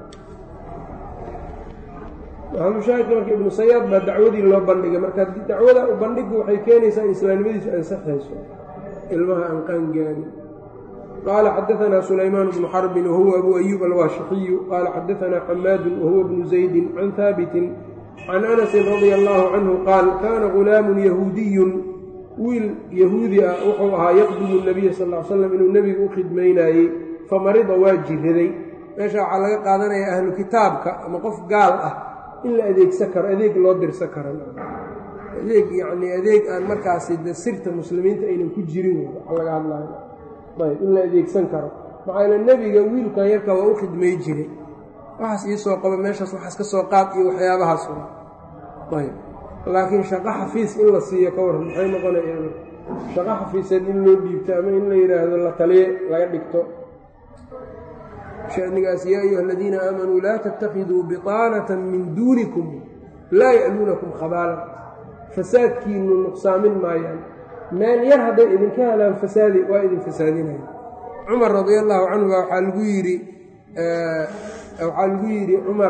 maxamushaahidka marka ibnu sayaad baa dacwadii loo bandhigay marka dacwada u bandhigu waxay keenaysaa in islaamnimadiisu ansaxayso ilmaha aan qaangaanin qaala xadaanaa sulaymaan bnu xarbin wahuwa abu ayuub alwaashixiyu qaala xadaanaa xamaadun wahuwa bnu zaydin can haabitin can anasin radia allaahu canhu qaal kaana gulaamun yahuudiyun wiil yahuudi ah wuxuu ahaa yaqdumu nabiya sal ly slam inuu nebigu u khidmaynaayey famarida waa jiraday meesha waxaa laga qaadanaya ahlu kitaabka ama qof gaal ah in la adeegsan karo adeeg loo dirsan karo adeeg yacnii adeeg aan markaasi de sirta muslimiinta aynan ku jirin waxa laga hadlayo ayb in la adeegsan karo maxaa yeele nebiga wiilkan yarka waa u khidmay jiray waxaas iisoo qaba meeshaas waxaas ka soo qaad iyo waxyaabahaas ayb laakiin shaqo xafiis in la siiyo ka waran maxay noqonayaan shaqo xafiiseed in loo dhiibto ama in la yidhaahdo la taliye laga dhigto shanigaas yaa ayuha aladiina aamanuu laa tattakhiduu biطaanata min duunikum laa ya'luunakum khabaalan fasaadkiinu nuqsaamin maayaan meel yar hadday idinka helaan fasaadi waa idin fasaadinaya cumar radia allaahu canhu baa waxaa lagu yidhi cumar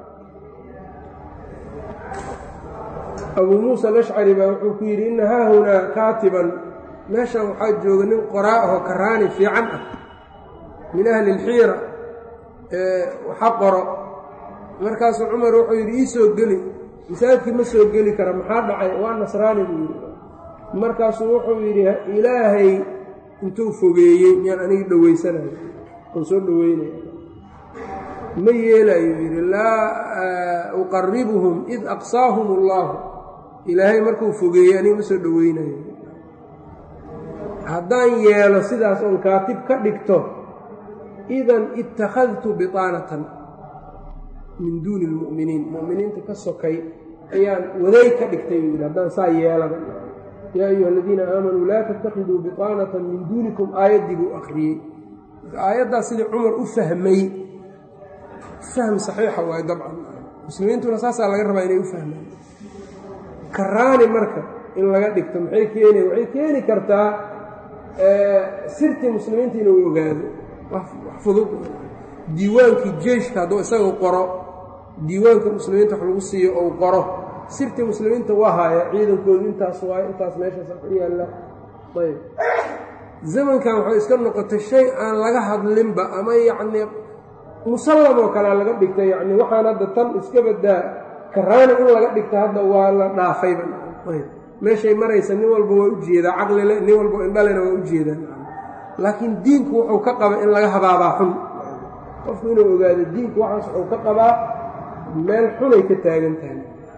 abuu muusa alashcari baa wuxuu ku yidhi inna haahunaa kaatiban meeshan waxaa jooga nin qoraa ahoo karaani fiican ah min ahli ilxiira waxa qoro markaasuu cumar wuxuu yidhi ii soo geli masaajidkii ma soo geli kara maxaa dhacay waa nasraani buu yidhi markaasuu wuxuu yidhi ilaahay intuu fogeeyey miyaan aniga dhowaysanayo oon soo dhoweynaya ma yeelayo yidhi laa uqaribuhum id aqsaahum allaahu ilaahay markuu fogeeyey aniga ma soo dhoweynayo haddaan yeelo sidaas oon kaatib ka dhigto idan ittakhadtu biطaanatan min duuni اlmu'miniin mu'miniinta ka sokay ayaan waday ka dhigtay yuu yidhi haddaan saa yeelaba yaa ayuha aladiina aamanuu laa tattakhiduu biطaanatan min duunikum aayaddii buu akhriyey aayaddaas sidii cumar u fahmay fahm saxiixa waayo dabcan muslimiintuna saasaa laga rabaa inay u fahmaan karaani marka in laga dhigto maxay keenaya waxay keeni kartaa sirtii muslimiinta inuu ogaado wax fudud diiwaankii jeeshka hadduu isaga qoro diiwaanka muslimiinta wax lagu siiyo ou qoro sirtii muslimiinta waa haaya ciidankoodu intaas waayo intaas meeshaas ku yaalla ayb zamankan waxay iska noqotay shay aan laga hadlinba ama yacnii musallam oo kalea laga dhigtay yacni waxaan hadda tan iska badaa karaani in laga dhigta hadda waa la dhaafayba ayb meeshay maraysa nin walba waa u jeedaa caqlile nin walba indhalena waa u jeedaa laakiin diinku wuxuu ka qaba in laga habaabaa xun qofku inuu ogaado diinku waxaas wuxuu ka qabaa meel xunay ka taagan tahay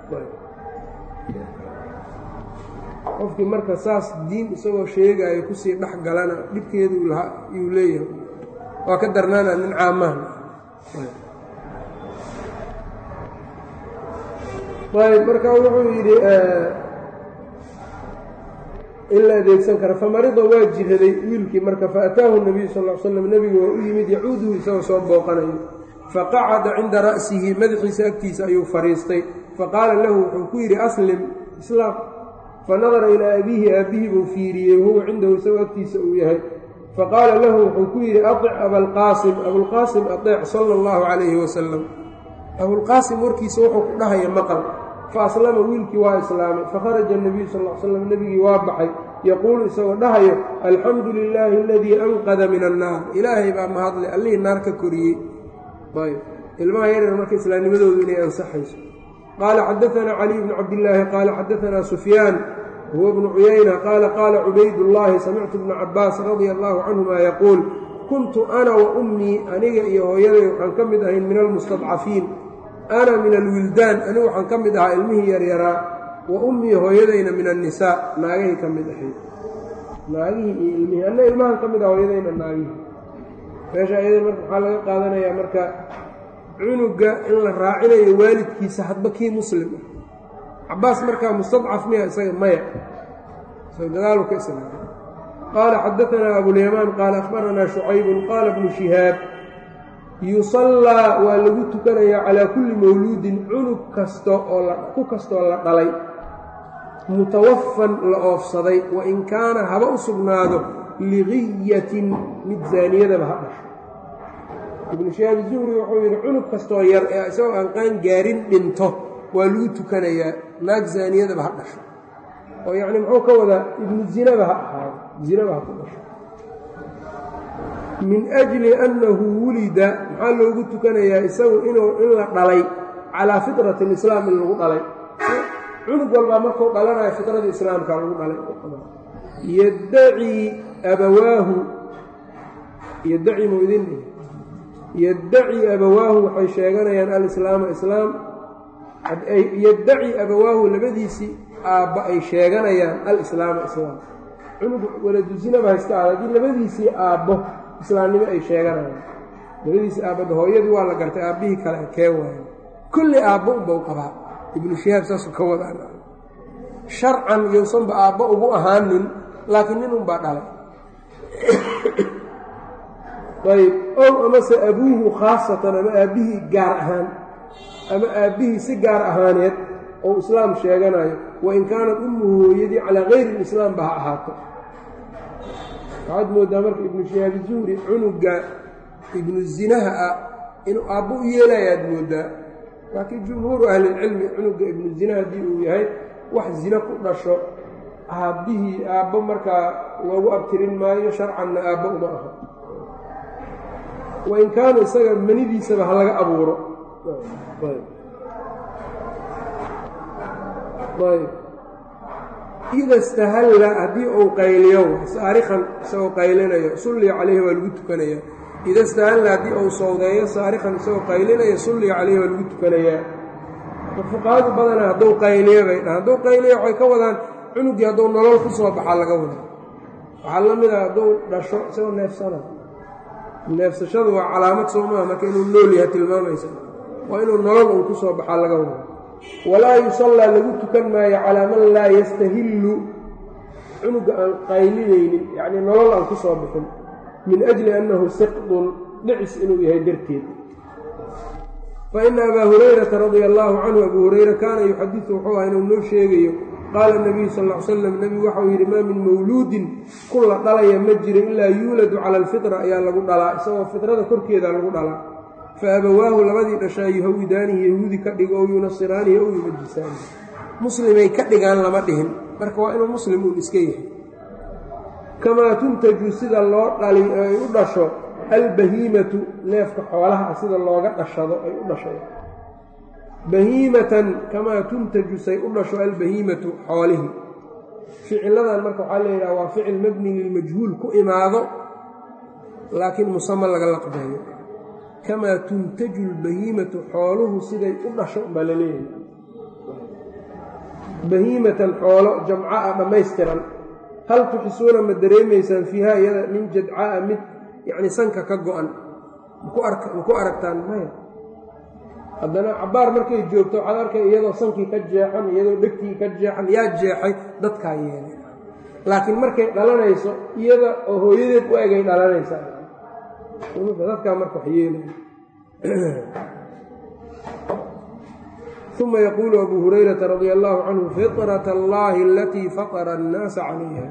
qofkii marka saas diin isagoo sheegaayo kusii dhex galana dhibkeedu yuu leeyahay waa ka darnaana nin caamahan ayb marka wuxuu yidhi in la adeegsan kara famarida waa jiraday wiilkii marka faataahu nabiyu sal l slam nebigu waa u yimid yacuuduhu isagoo soo booqanayo faqacada cinda ra'sihi madaxiisa agtiisa ayuu fadhiistay faqaala lahu wuxuu ku yidhi aslim islaam fanadara ilaa abiihi aabbihii buu fiiriyey wahuwa cindahu isagoo agtiisa uu yahay faqaala lahu wuxuu ku yidhi aطic abalqaasim abulqaasim aطeec sala اllahu calayhi wasalam abulqaasim warkiisa wuxuu ku dhahaya maqal faaslama wiilkii waa islaamay fakharaja الnabiyu sal l slam nebigii waa baxay yaquulu isagoo dhahayo alxamdu lilaahi aladii anqada min annaar ilaahay baa mahadle allihii naar ka koriyey ayb ilmaha yaryar marka islaamnimadoodu inay ansaxayso qaala xadaanaa caliy bnu cabdillaahi qaala xadaanaa sufyaan huwa bnu cuyayna qaala qaala cubaydullaahi samictu bna cabaas radia allaahu canhuma yaquul kuntu ana wa ummii aniga iyo hooyaday waxaan ka mid ahayn min almustadcafiin ana min alwildaan anigu waxaan ka mid ahaa ilmihii yaryaraa wa ummii hooyadayna min annisaa naagahay ka mid ahayd naagihii iyo ilmihii anna ilmahan ka mid aha hooyadayna naagihii meesha iyada marka waxaa laga qaadanayaa marka cunuga in la raacinayo waalidkiisa hadba kii muslim ah cabaas markaa mustadcaf miya isaga maya isagoo gadaalu ka islaamay qaala xadaanaa abulyamaan qaala akhbaranaa shucaybun qaala bnu shihaab yusallaa waa lagu tukanayaa calaa kulli mawluudin cunug kasta ku kastoo la dhalay mutawafan la oofsaday wain kaana haba u sugnaado ligiyatin mid zaaniyadaba ha dhasho ibnu shihaab zuhri wuxuu yidhi cunug kastoo yar ee isagoo aan qaan gaarin dhinto waa lagu tukanayaa naag zaaniyadaba ha dhasho oo yacni muxuu ka wadaa ibnu zinaba ha ahaado zinaba ha ku dhasho min ajli annahu wulida maxaa loogu tukanayaa isagu in la dhalay calaa fitrati alislaam in lagu dhalay cunug walbaa markuu dhalanayo fitrada islaamka lagu dhalay yaddaci abawaahu yaddaci abawaahu waxay sheeganayaan alislaama islaam yaddaci abawaahu labadiisii aabba ay sheeganayaan alislaama islaam cunug waladu zinaba haysta aada haddii labadiisii aabbo islaamnimo ay sheeganayaan labadiisii aabbada hooyadii waa la gartay aabbihii kale kee waayo kulli aabbo unbau qabaa ibnu shihaab saasuu ka wadaan sharcan yousanba aabbo ugu ahaanin laakiin nin unbaa dhalay ayb ow amase abuuhu khaasatan ama aabbihii gaar ahaan ama aabbihii si gaar ahaaneed ou islaam sheeganayo wain kaanat ummuhu hooyadii calaa gayri lislaamba ha ahaato waxaad mooddaa marka ibnu shihaabi zuhri cunuga ibnu zinaha ah inuu aabbo u yeelaya aad mooddaa laakiin jumhuuru ahlilcilmi cunuga ibnu zina haddii uu yahay wax zina ku dhasho aabbihii aabbo markaa loogu abtirin maayo sharcanna aabbo uma aha wain kaana isaga manidiisaba ha laga abuuro ida istahalla haddii uu qayliyo saarikhan isagoo qaylinayo sulliya calayhi waa lagu tukanayaa ida istahalla haddii uu sawdeeyo saarikhan isagoo qaylinayo sulliya calayhi waa lagu tukanayaa fuqahadu badana hadduu qayliyo bay dhahaan hadduu qayliyo waxay ka wadaan cunugii hadduu nolol ku soo baxaa laga wada waxaa la mid a hadduu dhasho isagoo neefsana neefsashadu waa calaamad soomaa marka inuu nool yahay tilmaamaysa waa inuu nolol uu ku soo baxaa laga wada walaa yusallaa lagu tukan maayo calaa man laa yastahillu cunuga aan qaylinaynin yacnii nolol aan ku soo bixin min ajli annahu siqdun dhicis inuu yahay darteed fa ina abaa hurayrata radia allaahu canhu abuu hurayra kaana yuxadisu wuxuu aha inuu noo sheegayo qaala nabiyu sal ll ly slam nebigu waxau yidhi maa min mawluudin ku la dhalaya ma jiro ilaa yuuladu cala alfitra ayaa lagu dhalaa isagoo fitrada korkeeda lagu dhalaa fa abawaahu labadii dhashaa yuhawidaanihi yahuudi ka dhigo ow yunasiraanihi ow yumajisaanihi muslimay ka dhigaan lama dhihin marka waa inuu muslim uun iska yahay kamaa tuntaju sida loo dhali ay u dhasho albahiimatu neefka xoolaha ah sida looga dhashado ay u dhashay bahiimatan kamaa tuntaju say u dhasho albahiimatu xoolihii ficiladan marka waxaa la yidhaha waa ficil mabni lilmajhuul ku imaado laakiin musama laga laqbeeyo kamaa tuntaju lbahiimatu xooluhu siday u dhasho baa la leeyahay bahiimatan xoolo jamca'a dhammaystiran hal tuxisuuna ma dareemaysaan fiiha iyada min jadca'a mid yacni sanka ka go-an maku aragtaan maya haddana cabbaar markay joogto waxaad arkay iyadoo sankii ka jeexan iyadoo dhegtii ka jeexan yaa jeexay dadkaa yeelay laakiin markay dhalanayso iyada oo hooyadeed u egay dhalanaysaa dadkaa marka wax yeelaya uma yaquulu abuu hurayrata radia allaahu canhu fiطrat allahi alatii fatara annaasa calayha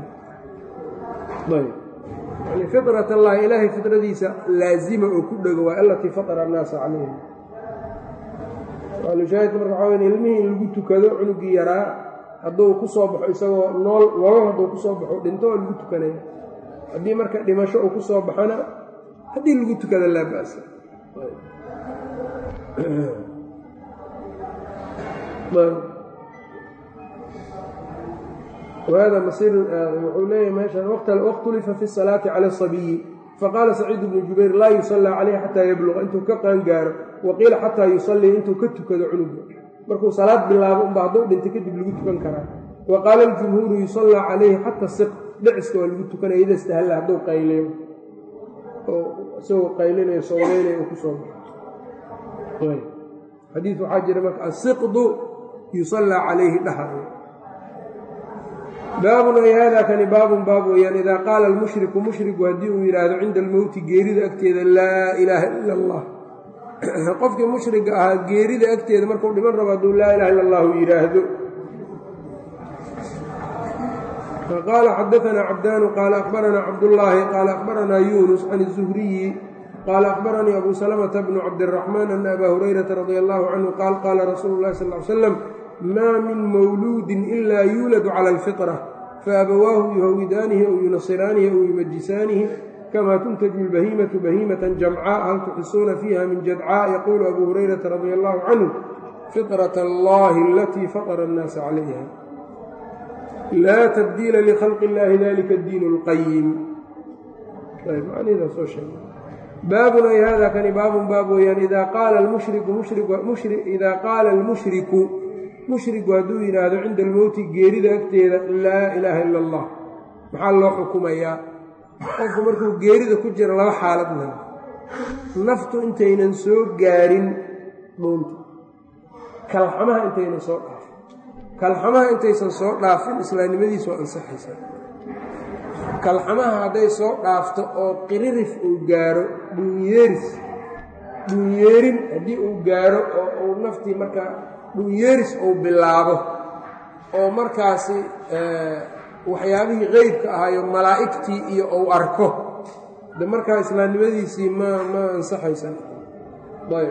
yani fiطrat allahi ilaahay fitradiisa laazima oo ku dhego waa alatii fatara annaasa calayha shaahidka marka waxaa weye ilmihii in lagu tukado cunugii yaraa hadduu ku soo baxo isagoo nolol hadduu ku soo baxo dhinto oo lagu tukanaya haddii marka dhimasho uu ku soo baxona haddii lagu tukado laa ba'sa وهذا مصير wuxuu leeyahay meeshan واkتuلifa في الصلاaةi calى الصبي faqاala سacيid بن jubayr laa يuصلى عalayhi xatىa yبلغa intuu ka qaan gaaro waqiila xatىa yuصلii intuu ka tukado cunuga markuu salaad bilaabo unba hadduu dhinta kadib lagu tukan karaa وaqaala الجumهuuru yuصلىa عalayhi xatى الsq dhiciska waa lagu tukanaya ida istahla hadduu qayleyo oo isagoo qaylinayo sowleynaya uu ku soo baxo xadiid waxaa jira marka asiqdu yuصلىa calayhi dhahayo baabun ay haadaa kani baabun baab weeyaan idaa qaala almushriku mushriku haddii uu yidhaahdo cinda almowti geerida agteeda laa ilaaha ila allah qofkii mushriga ahaa geerida agteeda markuu dhiman rabo hadduu laa ilaha illa allahu yidhaahdo faqaala xadaanaa cabdaanu qaala akhbaranaa cabdullaahi qaala akhbaranaa yuunus can الzuhriyi qaala akhbaranii abu salamata bnu cabdiraxmaan ana abaa hurayrata radia allahu canhu qaal qaala rasuulu llahi sal l slam maa min mawluudin ilaa yuuladu cala alfitra faabawaahu yuhawidaanihi aw yunasiraanihi aw yumajisaanihi kamaa tuntaju lbahiimatu bahiimatan jamcaa hal tuxisuuna fiiha min jadcaa yaquulu abuu hurayrata radia allahu canhu fiطrat allahi alatii fatara annaasa calayha laa tabdiila likhalqi illahi dalika addiin اlqayim baabun ay hada kani baabun baab weeyaan idaa qaala almushriku mushrigu hadduu yidhaahdo cinda almowti geerida agteeda laa ilaaha ila allah maxaa loo xukumayaa qofku markuu geerida ku jiro laba xaalad leh naftu intaynan soo gaarin dhuunta kalxamaha intaynan soo dhaafin kalxamaha intaysan soo dhaafin islaamnimadiisu waa ansaxaysaa kalxamaha hadday soo dhaafto oo qiririf uu gaaro dhuunyeerin haddii uu gaaro oo uu naftii markaa dhunyeeris uu bilaabo oo markaasi waxyaabihii qeybka ahaayo malaa'igtii iyo uu arko de markaa islaamnimadiisii ma ansaxaysan ayb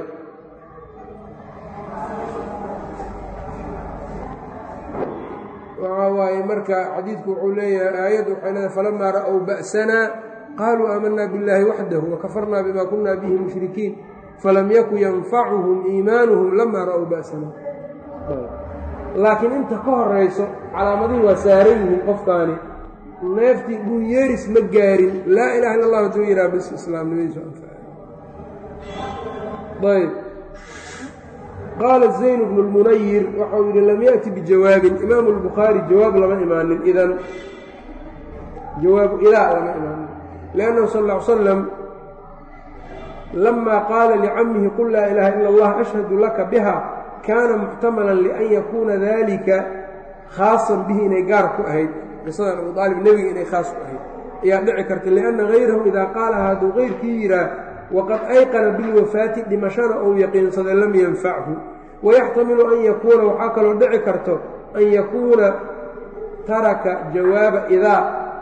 waxaa waaye marka xadiidku wuxuu leeyahay aayaddu waxay leedahay falamaa ra'ow ba'sanaa qaaluu aamanaa billaahi waxdahu wakafarnaa bimaa kunna bihi mushrikiin falam yaku yanfacuhum iimaanuhum lamaa ra'ow ba'sanaa laakiin inta ka horayso calaamadihii waa saaran yihiin qofkaani neeftii dhunyeeris ma gaarin laa ilaha illa allah hadduu yidhaha bis islaamnimadiisu anfaca ayb qaala zayn bnu lmunayir waxau yidhi lam ya'ti bijawaabin imaamu lbukhaari jawaab lama imaanin idan jawaabu ilaa lama imaanin liannahu sal ll ly slam lama qaala licamihi qul laa ilaha ila allah ashhadu laka biha kaana muxtamalan lian yakuuna dalika khaasan bihi inay gaar ku ahayd qisadan abu aalib nebiga inay khaas ku ahayd ayaa dhici karta lianna hayrahu idaa qaalaha hadduu qeyrkii yidhaah waqad ayqana bilwafaati dhimashana ou yaqiinsaday lam yanfachu wayaxtamilu an yakuuna waxaa kaloo dhici karto an yakuuna taraka jawaaba idaa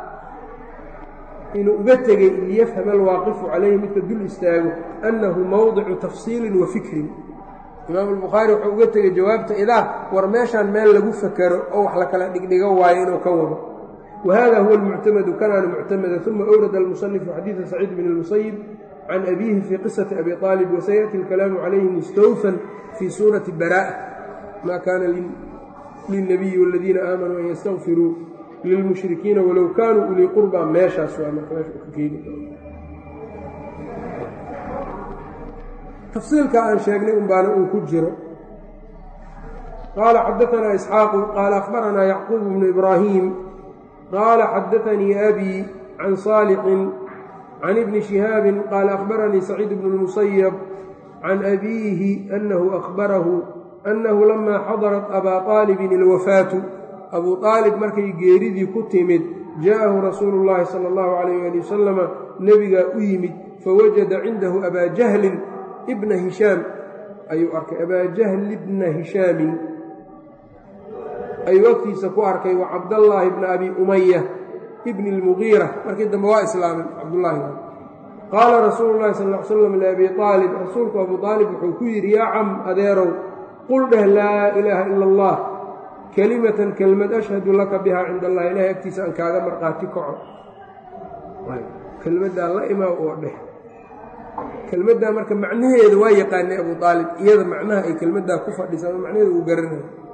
inuu uga tegey liyafhama alwaaqifu calayhi midka dul istaago annahu mowdicu tafsiilin wa fikrin imaamu albukhaari wuxuu uga tegey jawaabta idaa war meeshaan meel lagu fakero oo wax la kala dhigdhigo waayo inuu ka wado wahada huwa almuctamadu kanaana muctamada uma awrada almusanifu xadiida saciid bn اlmusayib can abiihi fii qisati abi aalib wasayaأti اlkalaamu calayhi mustawfan fii suurati baraa'a maa kaana lilnabiyi waladiina aamanuu an yastakfiruu lilmushrikiina walow kaanuu ulii qurbaa meeshaas waa marka meesha ka keeni tafsiilka aan sheegnay un baana uu ku jiro qaala xadaanaa isxaaqu qaala akhbaranaa yacquub bnu ibraahim qaala xadaanii abi can saalixin can ibni shihaabin qaala akhbaranii saciid bnu lmusayab can abiihi annahu akhbarahu annahu lamaa xadarat abaa aalibin ilwafaatu abuu aalib markay geeridii ku timid jaa'ahu rasuulu llaahi sala allahu calayh ali wasalama nebigaa u yimid fawajada cindahu abaa jahlin ibna hishaam ayuu arkay abaa jahli bna hishaamin ayuu agtiisa ku arkay wa cabdallaahi bna abi umaya ibni اlmugiira markii dambe waa islaamin cabdullaahi qaala rasuulu llahi sal l slam liabi aalib rasuulku abuu aalib wuxuu ku yidhi yaa cam adeerow qul dheh laa ilaaha ila allah kelimatan kelmad ashhadu laka bihaa cinda allah ilahay agtiisa aan kaaga marqaati kaco kelmaddaa la imaa oo dheh kelmaddaa marka macnaheeda waa yaqaanay abuu aalib iyada macnaha ay kelmaddaa ku fadhisa ama macnaheeda uu garanayo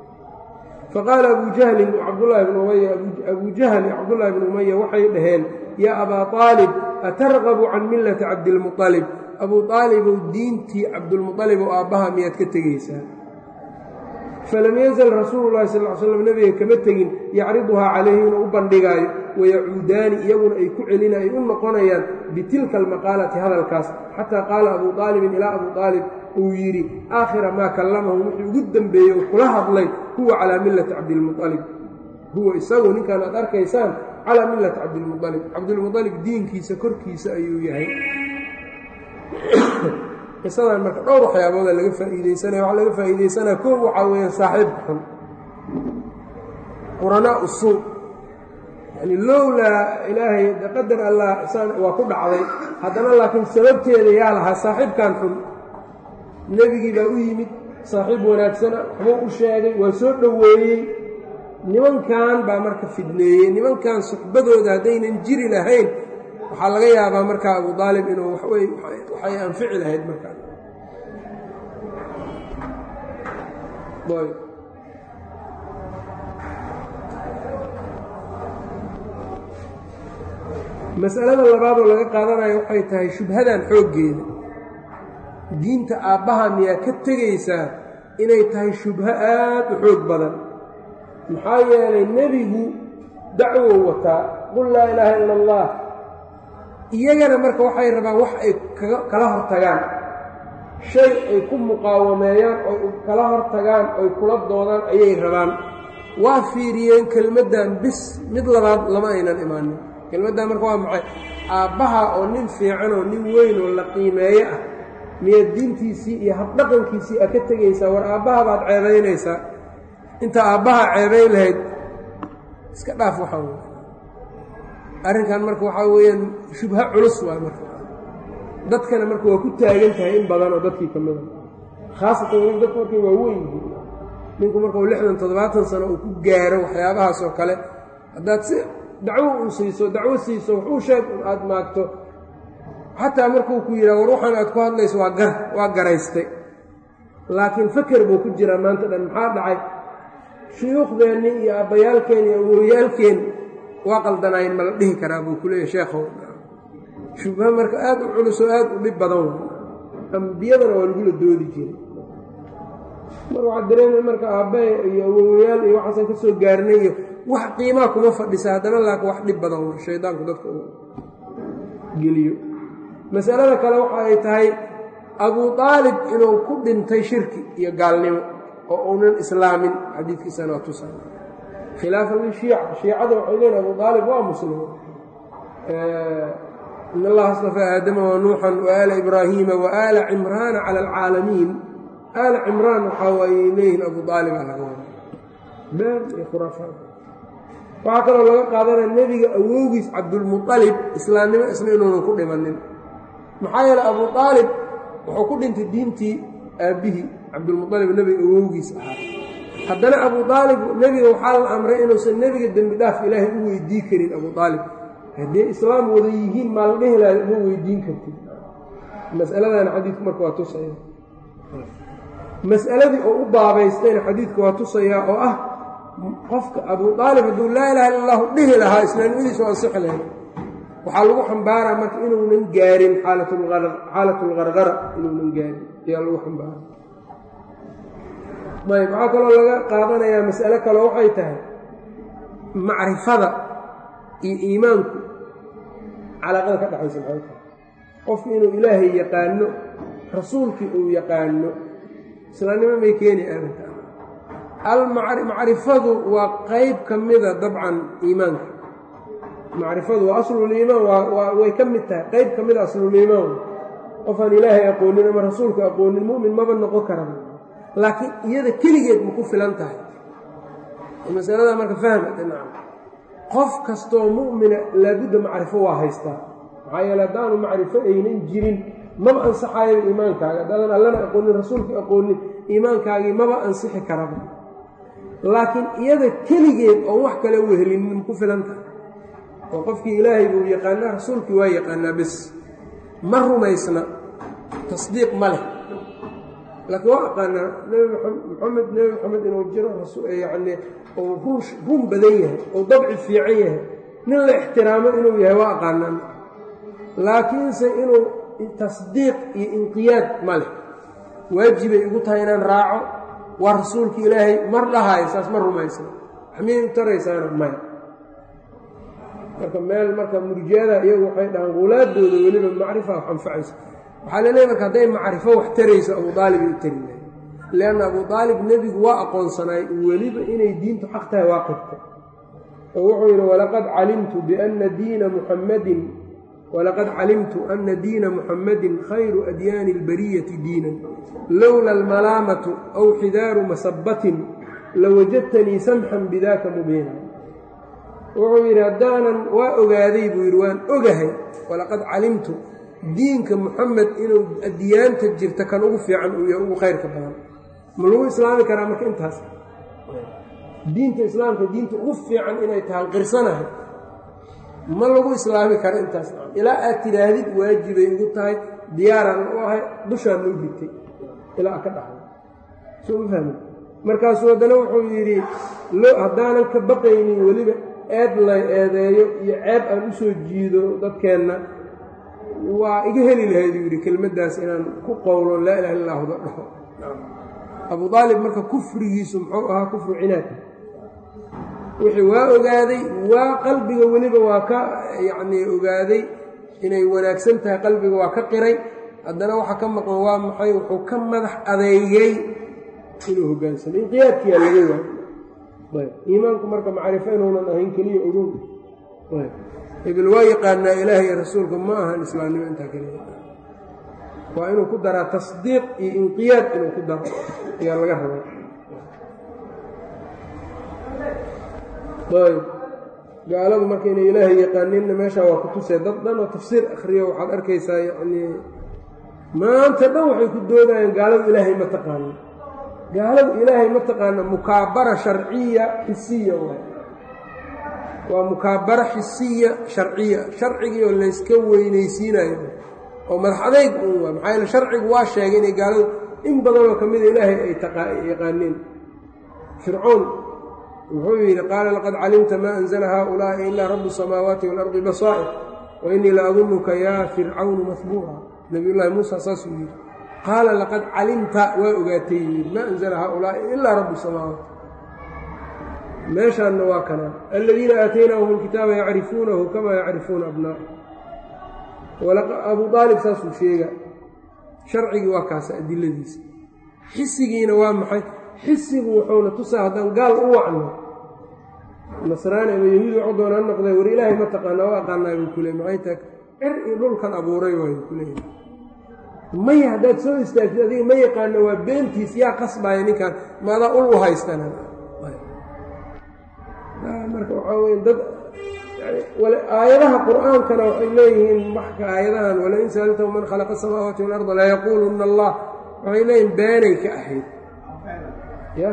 faqaala abu jahlin cabdullaahi bnu umaya abu jahl iyo cabdullaahi bnu umaya waxay dhaheen yaa abaa aalib atargabu can millati cabdilmuطalib abuu aalibow diintii cabdulmuطalib oo aabbaha miyaad ka tegaysaa falam yazal rasuulu llahi sal slam nebiga kama tegin yacriduhaa calayhi inuu u bandhigaayo wayacuudaani iyaguna ay ku celina ay u noqonayaan bitilka almaqaalati hadalkaas xataa qaala abuu aalibin ilaa abuu aalib uu yidhi aakhira maa kallamahu wixii ugu dembeeyey oo kula hadlay huwa calaa millati cabdilmuطalib huwa isagu ninkaan aad arkaysaan calaa millati cabdilmuطalib cabdilmuطalib diinkiisa korkiisa ayuu yahay qisadan marka dhowr waxyaabooda laga faa'iideysanaya waxaa laga faa'iideysanaya koow waxaa weeye saaxiibka xun quranaa usuu yani lowlaa ilaahay qadar allah waa ku dhacday haddana laakiin sababteeda yaa lahaa saaxiibkan xun nebigii baa u yimid saaxiib wanaagsana waxbuu u sheegay waa soo dhoweeyey nimankan baa marka fidneeyey nimankan suxbadooda haddaynan jiri lahayn waxaa laga yaabaa markaa abu aalib inuu waxay anfici lahayd markaa mas'alada labaadoo laga qaadanayo waxay tahay shubhadan xooggeeda diinta aabbaha miyaa ka tegaysaa inay tahay shubho aad u xoog badan maxaa yeelay nebigu dacwow wataa qul laa ilaaha ila allah iyagana marka waxay rabaan wax ay kala hortagaan shay ay ku muqaawameeyaan oy kala hortagaan oy kula doodaan ayay rabaan waa fiiriyeen kelmaddan bis mid labaad lama aynan imaanin kelmaddan marka waa maxay aabbaha oo nin fiican oo nin weyn oo la qiimeeye ah miyaad diintiisii iyo habdhaqankiisii aad ka tegaysaa war aabbaha baad ceebaynaysaa inta aabbaha ceebayn lahayd iska dhaaf waxaa wey arrinkan marka waxaa weeyaan shubho culus waay marka dadkana marka waa ku taagan tahay in badan oo dadkii ka mida khaasatan weli dadku markay waa weyn yihiin ninku markau 60-70 sano uu ku gaaro waxyaabahaas oo kale haddaad si dacwo u siiso dacwo siiso wuxuu sheeg aada maagto xataa markuu ku yidhaha war waxaan aad ku hadlayso waa garaystay laakiin faker buu ku jiraa maanta dhan maxaa dhacay shuyuukhdeenni iyo aabbayaalkeen iyo awowyaalkeen waa qaldanayn ma la dhihi karaa buu ku leeyahy sheekhow shubha marka aad u culus oo aad u dhib badan way ambiyadana waa lagula doodi jiray mar waxaa dareemay marka aabbahe iyo awowayaal iyo waxaasan ka soo gaarnay iyo wax qiimaa kuma fadhisa haddana laakiin wax dhib badan way shaydaanku dadka uu geliyo mas'alada kale waxa ay tahay abuu aalib inuu ku dhintay shirki iyo gaalnimo oo uunan islaamin xadiidkiisana waa tusa khilaafan lishiica shiicada waxay leeyihin abuu aalib waa muslim in allaha astafaa aadama wa nuuxan wa aala ibraahiima wa aala cimraana cala alcaalamiin aala cimraan waxaa waayey leeyihin abuu aalibaa laga wada been iyo khuraafaad waxaa kaloo laga qaadanaya nebiga awowgiis cabdulmuطalib islaamnimo isna inuunan ku dhimanin maxaa yeeley abuu aalib wuxuu ku dhintay diintii aabbihii cabdulmuطalib nebiga awowgiis ahaa haddana abuu aalib nebiga waxaa la amray inuusan nebiga dembi dhaaf ilaahay u weydii karin abuu aalib haddii islaam wada yihiin maa la dhehi lahay uma weydiin kartid mas'aladana xadiidku marka waa tusaya mas'aladii oo u baabaystayna xadiidku waa tusayaa oo ah qofka abuu aalib hadduu laa ilaha illa allahu dhihi lahaa islaamnimadiisu ansixi lahayd waxaa lagu xambaaraa marka inuunan gaarin xaalatulqarqara inuunan gaarin ayaa lagu xambaara ayb waxaa kaloo laga qaadanayaa mas'alo kaloo waxay tahay macrifada iyo iimaanku calaaqada ka dhaxaysa maxay tahay qofku inuu ilaahay yaqaano rasuulkii uu yaqaano islaamnimo may keeni aaminka macrifadu waa qayb ka mida dabcan iimaanka macrifadu waa asluliimaan way ka mid tahay qayb ka mida asluliimaan qofaan ilaahay aqoonin ama rasuulka aqoonin mu'min maba noqon karan laakiin iyada keligeed ma ku filan tahay masalada marka fahma dhinaca qof kastoo mu'mina laabudda macrifo waa haystaa maxaa yeele haddaanu macrifo aynan jirin maba ansaxayo iimaankaaga haddaadan allana aqoonin rasuulka aqoonin iimaankaagii maba ansixi karaba laakiin iyada keligeed oon wax kale wehelinin ma ku filan tahay oo qofkii ilaahay buu yaqaanaa rasuulkii waa yaqaanaa bes ma rumaysna tasdiiq ma leh laakiin waa aqaanaa nebi moxamed inuu jiro yacni uu run badan yahay oo dabci fiican yahay nin la ixtiraamo inuu yahay waa aqaanaan laakiinse inuu tasdiiq iyo inqiyaad ma leh waajibay igu tahay inaan raaco waa rasuulka ilaahay mar dhahaayo saas ma rumaysna waxmiyay u taraysaana maya marka murjiyada iyagu waxay dhahaan qulaadooda weliba macrifa wax anfacaysa waxaa la leeyahy marka hadday macrifo wax tarayso abu aalib ay u tari lahay leanna abu aalib nebigu waa aqoonsanaay weliba inay diintu xaq tahay waa qirta oo wuxuu yidhi walaqad calimtu ana diina muxammadin khayru adyaani albariyati diinan lowla almalaamatu aw xidaaru masabatin lawajadtanii samxan bidaka mubiina wuxuu yidhi haddaanan waa ogaaday buu yidhi waan ogahay walaqad calimtu diinka muxamed inuu adyaanta jirta kan ugu fiican uu yahay ugu khayrka badan ma lagu islaami karaa marka intaas diinta islaamka diinta ugu fiican inay tahay qirsanahay ma lagu islaami karo intaas ilaa aad tidhaahdid waajibay igu tahay diyaaraan u ahay dushaan loo jirtay ilaa aad ka dhaxday soo ma fahmin markaasuu haddana wuxuu yidhi haddaanan ka baqaynin weliba eed lay eedeeyo iyo ceeb aan u soo jiido dadkeenna waa iga heli lahayduu yidhi kelmaddaas inaan ku qowlo laa ilaha illa huda dhaho abu aalib marka kufrigiisu muxuu ahaa kufru cinaad wixii waa ogaaday waa qalbiga weliba waa ka yacnii ogaaday inay wanaagsan tahay qalbiga waa ka qiray haddana waxa ka maqan waa maxay wuxuu ka madax adeygay inuu hoggaansamo inqiyaadkiyaa laga waayo ayb iimaanku marka macrifo inuunan ahayn keliya ogow ayb hebel waa yaqaanaa ilaahay iyo rasuulka ma ahan islaamnimo intaa keliya waa inuu ku daraa tasdiiq iyo inqiyaad inuu ku daro ayaa laga rabay ayb gaaladu marka inay ilaahay yaqaaninna meeshaa waa ku tusee dad dhan oo tafsiir akhriyo waxaad arkaysaa yacnii maanta dhan waxay ku doodayaan gaaladu ilaahay ma taqaano gaaladu ilaahay ma taqaana mukaabara sharciya xisiya waa mukaabara xisiya sharciya sharcigii oo layska weynaysiinayo oo madax adayg un waa maxaa yeele sharcigu waa sheegay inay gaaladu in badanoo ka mida ilaahay ay yaqaaneen fircoon wuxuu yidhi qaala laqad calimta maa anzala haaulaa'i ilaa rabu samaawaati waalardi basaa'ir wa innii la adunuka yaa fircawnu mahbuura nabiyullaahi muusa saasuu yidhi qaala laqad calimta waa ogaatay yidhi maa anzala haaulaa'i ilaa rabu samaawaat meeshaanna waa kanaa aladiina aataynaahum alkitaaba yacrifuunahu kamaa yacrifuuna abnaa'ahum abu aalib saasuu sheega sharcigii waa kaasa adiladiisa xisigiina waa maxay xisigu wuxuuna tusaa haddaan gaal u wacno nasraani ama yahuud waxu doonaa noqdee war ilaahay ma taqaana o aqaanaa buu ku leey maxay tahay cir iyo dhulkan abuuray waayu ku leeyahay maya haddaad soo istaagtid adiga ma yaqaano waa beentiis yaa qasbaaya ninkan maadaa ul u haystana marka waxaa weya dad aayadaha qur'aankana waxay leeyihiin waxka aayadahan walain sa'altahum man khalaqa asamaawaati waalarda layaquuluna allah waxay leeyihin beenay ka ahayd ya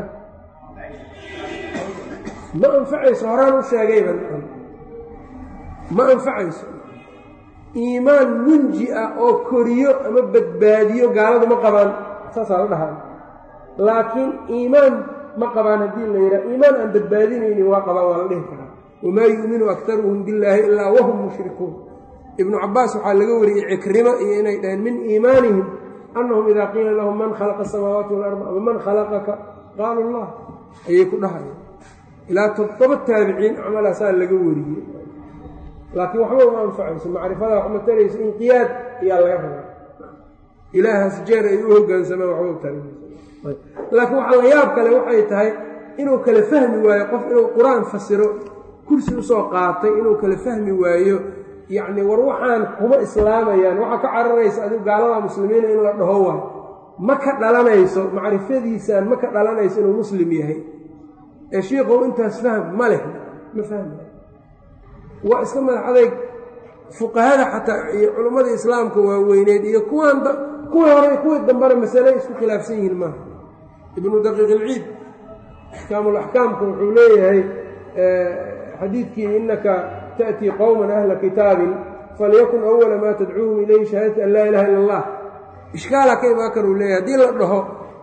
ma anfacayso horaan u sheegayba ma anfacayso iimaan munji ah oo koriyo ama badbaadiyo gaaladu ma qabaan saasaa la dhahaa laakiin iimaan ma qabaan haddii la yidhaha iimaan aan badbaadinaynin waa qabaan waa la dhihi karaa wamaa yu'minu aktaruhum billaahi ilaa wahum mushrikuun ibnu cabbaas waxaa laga wariyey cikrimo iyo inay dhaheen min iimaanihim annahum idaa qiila lahum man khalaqa asamaawaati waalarda ama man khalaqaka qaalu allah ayay ku dhahayeen ilaa 7 taabiciin camalaasaa laga wariyey laakiin waxba uma anfacayso macrifadaa waxma tarayso inqiyaad ayaa laga rabaa ilaahaas jeer ay u hoggaansamaan waxba u tarinayso laakiin waxa la yaab kale waxay tahay inuu kala fahmi waayo qof inuu qur-aan fasiro kursi usoo qaatay inuu kala fahmi waayo yacni war waxaan kuma islaamayaan waxaa ka cararaysa adigu gaalada muslimiina in la dhaho waayo ma ka dhalanayso macrifadiisaan ma ka dhalanayso inuu muslim yahay ee shiikow intaas fahm ma leh ma fahmaya waa iska madax adayg fuqahada xataa iyo culummada islaamka waaweyneed iyo kuwii hore kuwii dambena masale isku khilaafsan yihiin maaha ibnu daqiiq ilciid axkaamulaxkaamka wuxuu leeyahay xadiidkii innaka ta'tii qowman ahla kitaabin falyakun awala maa tadcuuhum ilayhi shahaadati an laa ilaha illa allah ishkaala ka imaan karuu leeyahay haddii la dhaho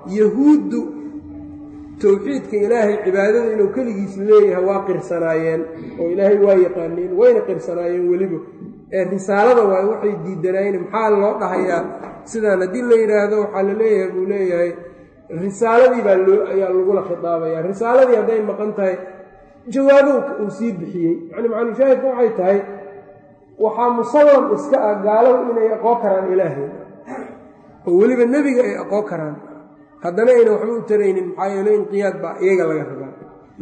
yahuuddu towxiidka ilaahay cibaadada inuu keligiis leeyahay waa qirsanaayeen oo ilaahay waa yaqaaneen wayna qirsanaayeen weliba ee risaalada waay waxay diidanaayeen maxaa loo dhahayaa sidaan haddii la yidhaahdo waxaa la leeyahay buu leeyahay risaaladii ayaa lagula khidaabayaa risaaladii hadday maqan tahay jawaabo uu sii bixiyey yacni macalushaahidka waxay tahay waxaa musallam iska ah gaaladu inay aqoon karaan ilaahay oo weliba nebiga ay aqoon karaan haddana ayna waxba u taraynin maxaa yeele inqiyaad baa iyaga laga rabaa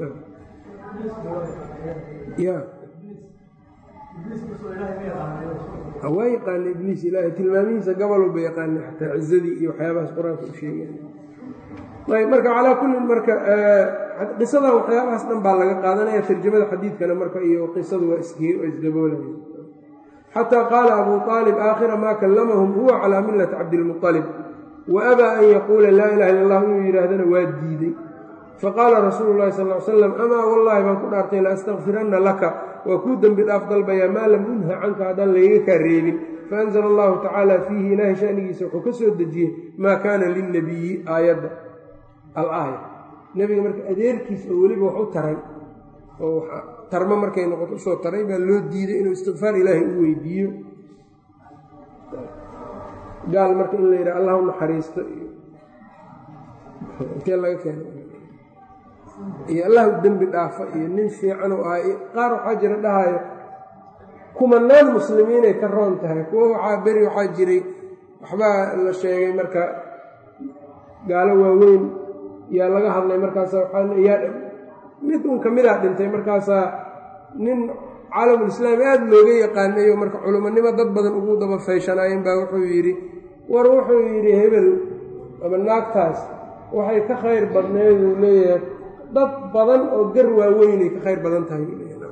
waa yaqaana ibliis ilaahay tilmaamihiisa gobolba yaqaana xataa cizadii iyo waxyaabahaas qur-aanka u sheegay ayb marka calaa kullin marka qisadan waxyaabahaas dhan baa laga qaadanaya tarjamada xadiidkana marka iyo qisadu waa isdaboolaya xataa qaala abuu aalib aakhira maa kallamahum huwa calaa millati cabdilmuطalib wa abaa an yaquula laa ilaha illa allah inuu yidhaahdana waa diiday faqaala rasuulu llahi sal l slam amaa wallaahi baan ku dhaartay la astakfiranna laka waa kuu dembi dhaaf dalbayaa maa lam unha canka haddaan layga kaa reebin faanzala allahu tacaala fiihi ilaahay shanigiisa wuxuu ka soo dejiyey maa kaana lilnabiyi aayadda alaaya nebiga marka adeerkiis oo weliba wax u taray oo tarmo markay noqoto usoo taray baa loo diiday inuu istikfaar ilaahay u weydiiyo gaal marka in la yidhaha allah u naxariisto iyo intee laga keeno iyo allah u dembi dhaafa iyo nin fiican oo ah qaar waxaa jira dhahayo kumanaan muslimiinay ka roon tahay kuwo waxaa jiray waxbaa la sheegay marka gaalo waaweyn yaa laga hadlay markaasa mid un ka midaa dhintay markaasaa nin caalamulislaami aada looga yaqaanayo marka culimonimo dad badan ugu daba fayshanayeen baa wuxuu yidhi hebel ama naagtaas waxay ka khayr badneed uu leeyahay dad badan oo gar waaweynay ka khayr badan tahay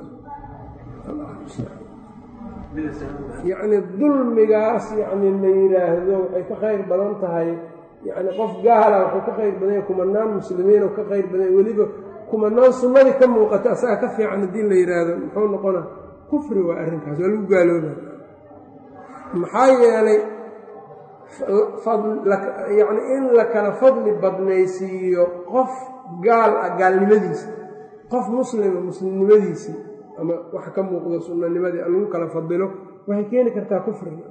yacni dulmigaas yacni la yidhaahdo waxay ka khayr badan tahay yacni qof gaala wuxuu ka khayr badanya kumanaan muslimiin oo ka khayr badanya weliba kumanaan sunnadii ka muuqata asaga ka fiican haddii la yidhaahdo muxuu noqona kufri waa arrinkaas waa lagu gaalooba maxaa yeelay yacni in la kala fadli badnaysiiyo qof gaal ah gaalnimadiisa qof muslima muslimnimadiisii ama waxa ka muuqdo sunnanimadii lagu kala fadilo waxay keeni kartaa kufriga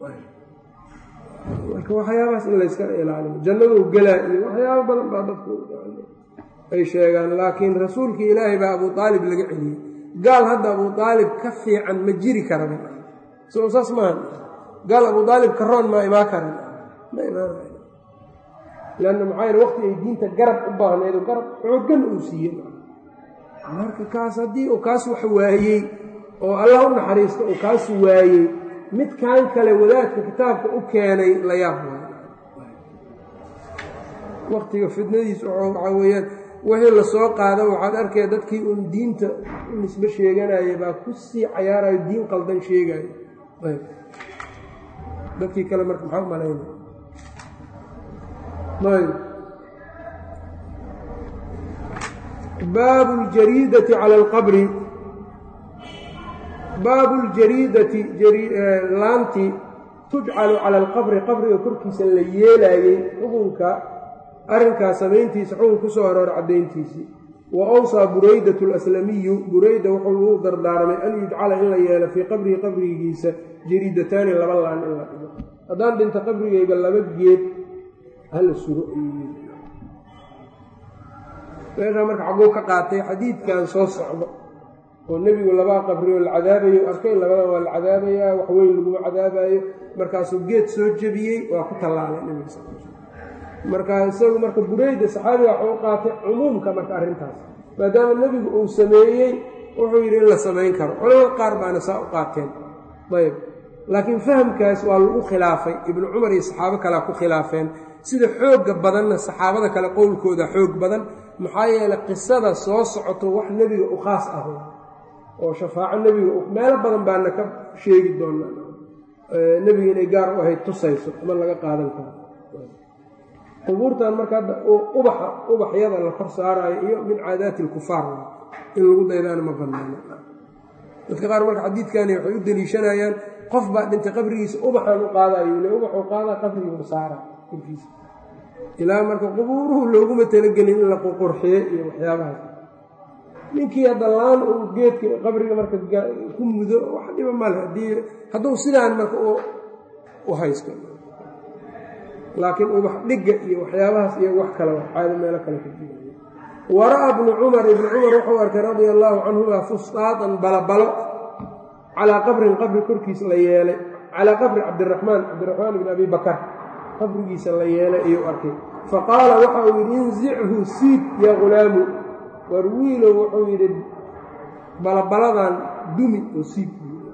marka waxyaabahaas in layska ilaaliyo jannaduu gelaa iyo waxyaaba badan baa dadku ay sheegaan laakiin rasuulkii ilaahay baa abuu aalib laga celiyey gaal hadda abuu aalib ka fiican ma jiri karaba soo saas maaha gaal abuu aalib ka roon maa imaan karan ma imaanay lanna maxaa yeel waqti ay diinta garab u baahnayd oo garab xooggan uu siiyey marka kaas haddii uu kaas wax waayey oo allah u naxariisto uu kaas waayey midkan kale wadaadka kitaabka u keenay la yaab waqtiga fidnadiisu waxaa weeyaan wixii lasoo qaado waxaad arkaya dadkii uun diinta u nisbe sheeganaya baa ku sii cayaarayo diin qaldan sheegayo dadkii kale marka maxaa u malaynaya baabu اljariidati calى اlqabri baabu اljariidati laantii tujcalu cala alqabri qabriga korkiisa la yeelaayey xukunka arrinkaas samayntiisa xukun ku soo aroora caddayntiisii wa awsaa buraydatu alaslamiyu burayda wuxuu u dardaarmay an yujcala in la yeelo fii qabrihi qabrigiisa jariidataani laba laan in la dhigo haddaan dhinta qabrigayga laba geed hala suro meeshaa marka xagguu ka qaatay xadiidkan soo socdo oo nebigu labaa qabri oo la cadaabayo arkay labadan waa la cadaabayaa wax weyn laguma cadaabayo markaasuu geed soo jebiyey waa ku tallaalay nebiga sal markaa isagu marka burayda saxaabiga waxuu u qaatay cumuumka marka arrintaas maadaama nebigu uu sameeyey wuxuu yidhi in la samayn karo culamada qaar baana saa u qaateen ayb laakiin fahamkaas waa lagu khilaafay ibnu cumar iyo saxaabo kalea ku khilaafeen sida xoogga badanna saxaabada kale qowlkooda xoog badan maxaa yeelay qisada soo socoto wax nebiga u khaas ah oo shafaaco nebiga meelo badan baana ka sheegi doonaa nebiga inay gaar u ahayd tusayso ama laga qaadan karo qubuurtan marka hadda ubaxyada la kor saaraayo iyo min caadaati alkufaar in lagu daydaana ma banaano dadka qaar marka xadiidkani waxay u deliishanayaan qof baa dhintay qabrigiisa ubaxaan u qaadayo le ubaxuu qaadaa qabrigu saara korkiisa ilaa marka qubuuruhu looguma talagelin in la qurxiyo iyo waxyaabahaas. ninkii hadda laan uu geedka qabriga marka ku mudo wax dhiba male hadduu sidaan marka u haysto, laakiin ubax dhigga iyo waxyaabahaas iyo wax kale caado meelo kale ka jira. wara'a ibnu cumar wuxuu arkay radia allaahu canhuma fustaatan balabalo calaa qabrin qabri korkiisa la yeelay, calaa qabri cabdiraxmaan ibn abi bakar qabrigiisa la yeelay ayuu arkay. faqaala waxa uu yidhi inzichu siib yaa ghulaamu, war wiilow wuxuu yidhi balabaladan dumi oo siib,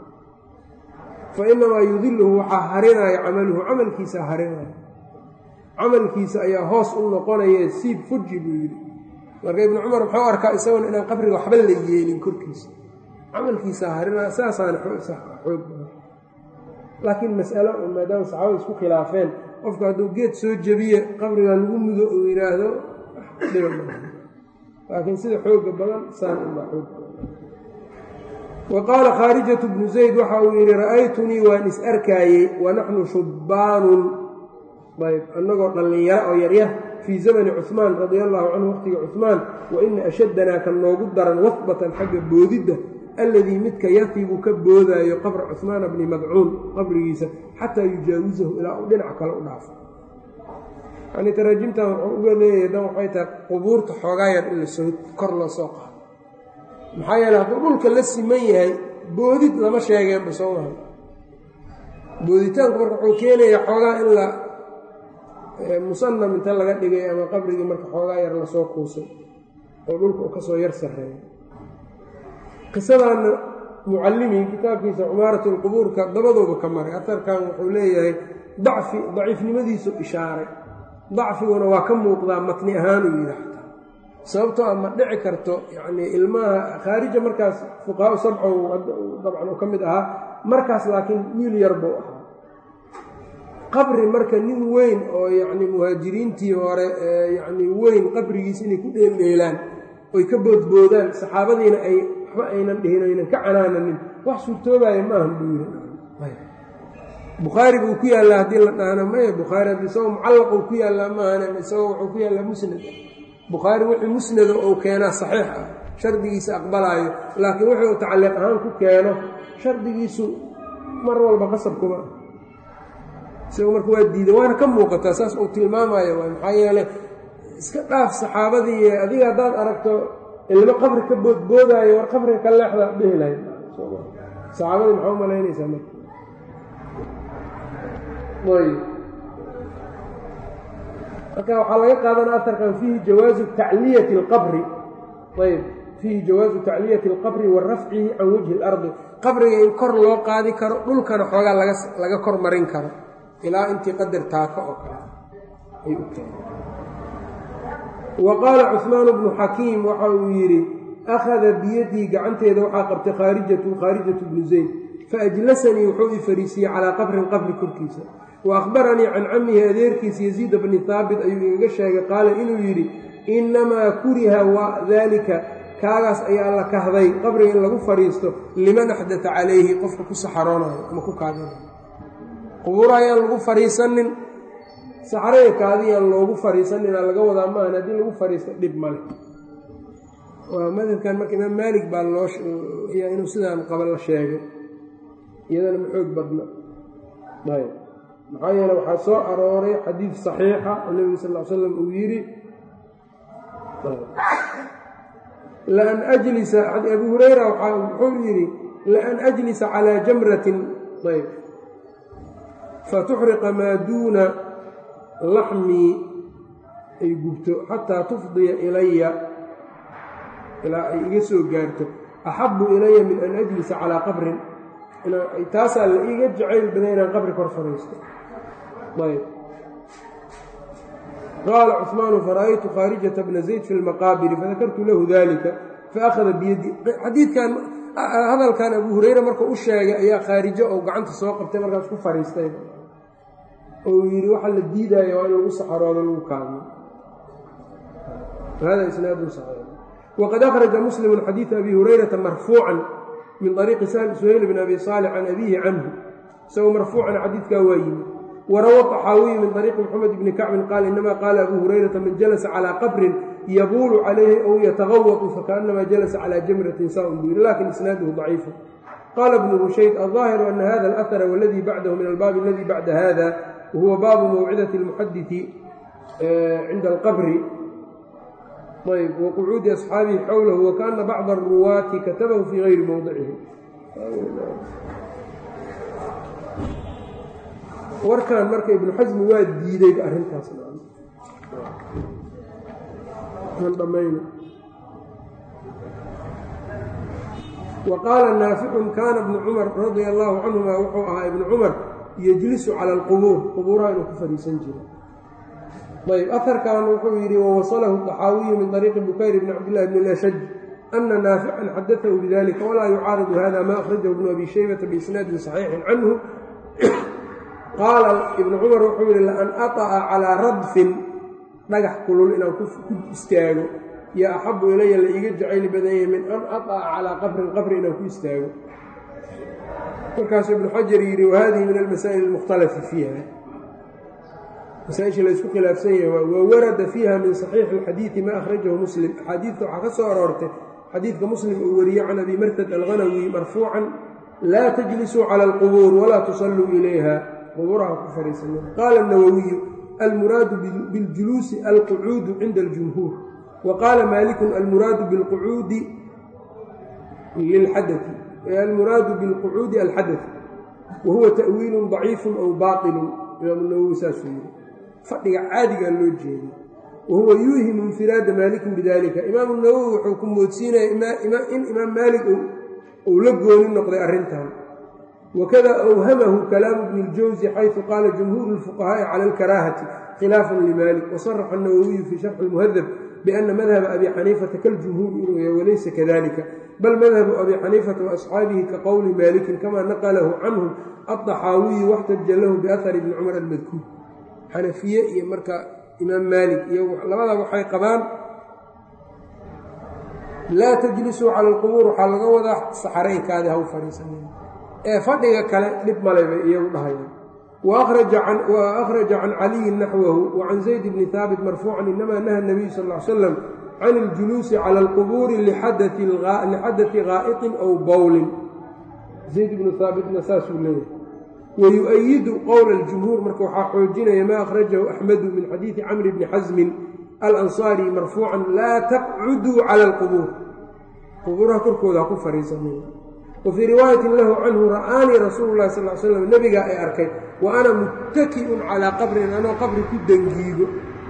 fa inamaa yudiluhu waxaa harinaya camaluhu, camalkiisaa harinaya, camalkiisa ayaa hoos u noqonaya, siib fuji buu yidhi. marka ibnu cumar muxuu arkaa isaguna inaan qabriga waxba la yeelin korkiisa, camalkiisaa harinaya, saasaana xoog badan. laakiin mas'alo oo maadaama saxaabada isku khilaafeen, qofku hadduu geed soo jebiye qabriga lagu mudo uu yidhaahdo dhiba ma, laakiin sida xooga badan saan unbaa xoog badan. wa qaala khaarijatu bnu zayd waxa uu yidhi ra'aytunii waan is arkaayey wa naxnu shubbaanun, ayb annagoo dhallinyaro oo yaryar, fii zamani cuhmaan radia allaahu canhu waqtiga cuhmaan, wa ina ashaddanaa kan noogu daran wafbatan xagga boodidda alladii midka yatibu ka boodaayo qabra cuhmaana bni madcuun qabrigiisa xataa yujaawisahu ilaa uu dhinac kale u dhaafo. yani taraajimtan wuxuu uga leeyahay dan waxay tahay qubuurta xoogaa yar in lasoo kor loo soo qaado, maxaa yeele hadduu dhulka la siman yahay boodid lama sheegeenba soo maha. booditaanku marka wuxuu keenayaa xoogaa in la musanam inta laga dhigay ama qabrigii marka xoogaa yar lasoo kuusay oo dhulka uu kasoo yar sarreeyo. qisadaana mucallimi kitaabkiisa cumaarat lqubuurka dabadooba ka maray. atarkan wuxuu leeyahay daciifnimadiisu ishaaray, dacfiguna waa ka muuqdaa matni ahaanuu yidhi xataa sababtoo a ma dhici karto yani ilmaha khaarija markaas fuqahaa sabcow dabcan uu ka mid ahaa markaas, laakiin wiil yar buu ahaa. qabri marka nin weyn oo yani muhaajiriintii hore yani weyn qabrigiisa inay ku dheeldheelaan oy ka boodboodaan, saxaabadiina ay waxba aynan dhihin aynan ka canaananin, wax suurtoobaya ma ahan buu yidhi. bukhaari buu ku yaallaa haddii la dhahna maya, bukhaari haddii isagoo mucallaquu ku yaallaa maahane, isagoo wuxuu ku yaallaa musnad. bukhaari wixii musnado ou keenaa saxiix ah, shardigiisa aqbalaayo, laakiin wixii uu tacliiq ahaan ku keeno shardigiisu mar walba qasab kuma ah. isagoo marka waa diiday, waana ka muuqataa saas uu tilmaamayo waay. maxaa yeele iska dhaaf saxaabadii, adiga haddaad aragto ilmo qabri ka boodboodaayo war qabriga ka leexda dhihi lahayd, saxaabadii maxaa u malaynaysaa marka? marka waxaa laga qaadanaa aarkan fiihi jawaazu tacliyati اlqabri, ayb fiihi jawaazu tacliyati اlqabri wa rafcihi can wajhi اlardi, qabriga in kor loo qaadi karo, dhulkana xoogaa laga kor marin karo ilaa intii qadar taako oo kale ay u tahay. wa qaala cuثmaan bnu xakiim waxa uu yidhi akhada biyadii gacanteeda waxaa qabtay khaarijatu bnu zayd, faajlasanii wuxuu i fariisiyey calaa qabrin qabri korkiisa. wa akhbaranii can camihi adeerkiisa yaziid bni haabit ayuu igaga sheegay qaala inuu yidhi inamaa kuriha wa daalika, kaagaas ayaa la kahday qabriga in lagu fadhiisto liman axdata calayhi, qofka ku saxaroonayo ama ku kaadinayo. qubuura ayaan lagu fadhiisanin, saxaraya kaadiyaan loogu fadhiisaninaa laga wadaa maahan, haddii lagu fadhiisto dhib male. waa madhabkan marka imaam maalik baa inuu sidaan qaba la sheegay, iyadana ma xoog badna. ayb maxaa yeele waxaa soo arooray xadiid saxiixa oo nebiga sal l slam uu yidhi laan ajlisa, abu hurayra wuxuu yidhi laan ajlisa calaa jamratin ayb fatuxriqa maa duuna laxmii ay gubto xataa tufdiya ilaya, ilaa ay iga soo gaarto, axabu ilaya min an ajlisa calaa qabrin, taasaa la iiga jacayl badan inaan qabri kor fadhiisto. ayb qaala cuثmaanu fara'aytu khaarijata bna zayd fi lmaqaabiri fadakartu lahu dalika faakhada biyadi. xadiidkan hadalkan abu hurayra markuu u sheegay ayaa khaarijo oo gacanta soo qabtay markaas ku fadhiistay oo yidhi waxa la diidaayo waa in lagu saxaroodo lagu kaadmo. hada isnaadu saxiix. waqad akhraja muslimu xadiida abi hurayrata marfuucan min طariiqi suhayl bn abi saalix can abiihi canhu, isagoo marfuucan xadiidkaa waa yimi. وروى الطحاوي من طريق محمد بن كعب قال إنما قال أبو هريرة من جلس على قبر يبول عليه أو يتغوط فكأنما جلس على جمرة ساء به، لكن إسناده ضعيف. قال ابن رشيد الظاهر أن هذا الأثر والذي بعده من الباب الذي بعد هذا وهو باب موعظة المحدث عند القبر طيب وقعود أصحابه حوله، وكان بعض الرواة كتبه في غير موضعه. warkan marka ibnu xasmi waa diiday arrintaas وqاala naafic kaana ibnu cumar radia allahu canهuma wuxuu ahaa ibnu cumar yejlisu calى اlqubuur qubuuraha inuu ku fadhiisan jiro. ayb aharkan wuxuu yidhi wawaصlahu الطaxaawiyu min طariiqi bukayr bn cabdillahi bn اlashaj ana naafican xadatahu bidalika walaa yucaaridu hada ma akhrajahu ibnu abi shaybata biisnaadin صaxiixin canhu. qaala ibnu cumar wuxuu yidhi laan aطa'a calىa radfin dhagax kulul inaan ku istaago yo axabu ilaya la iiga jacayli badanyay min an aطa'a calىa qabrin qabri inaan ku istaago. markaasuu ibnu xajar yidhi wahadihi min almasaa'il اlmukhtalafi fiiha, masaaisha laysku khilaafsan yahay wawarada fiiha min صaxiixi اlxadiidi ma akhrajahu muslim. axaadiidka waxaa ka soo aroortay xadiidka muslim uu wariyey can abi martad alghanawi marfuucan laa tajlisuu calى اlqubuur walaa tusalluu ilayha qubuuraha ku fariisana. qaala الnawawiyu almuraadu biاljuluusi alqucuudu cinda اljumhuur waqaala maaliku almuraadu biاlqucuudi lilxadai almuraadu biاlqucuudi alxadaث wahuwa ta'wiilu ضaciifu aw baطilu. imaamu nawowi saasuu yidhi fadhiga caadigaa loo jeeday wahuwa yuuhimu infiraada maalikin bidalika. imaamu nawowi wuxuu ku moodsiinaya in imaam maalik uu la gooni noqday arrintan. wakada awhamahu kalaamu bni اljawsi xayثu qaala jumhuuru اlfuqahaaءi cala اlkaraahati khilaafan limaalik. wasaraxa الnawowiyu fii sharxi اlmuhadab biana madhaba abi xaniifata kaljumhuur inuu yahay walaysa kadalika bal madhabu abi xaniifata waasxaabihi ka qowli maalikin kama naqlahu canhum aلطaxaawiyu waxtaja lahu biahari bni cumar almadkuur. xanafiye iyo marka imaam maalik iyo labada waxay qabaan laa tajlisuu cala اlqubuur waxaa laga wadaa saxaraykaadi ha u fadhiisaneen ee fadhiga kale dhib male bay iyagu dhahayaan. وأkhraja can caliyin naxwahu وcan zayd bni haabit marfuucan inama naha الnabiyu sal ا ly slam can اljuluusi calى اlqubuuri lixadati gaa'iطin aw bowlin. zayd bnu haabitna saasuu leeyahay. wayuؤayidu qowla اljumhuur marka waxaa xoojinaya ma akhrajahu axmedu min xadiidi camr bni xasmin alanصaari marfuucan laa taqcuduu calى اlqubuur qubuuraha korkooda ha ku fariisanay. wfii riwaayatin lahu canhu ra'aanii rasuulu lahi sal slam nebigaa ay arkay wa ana muttaki'un calaa qabrin anoo qabri ku dangiigo.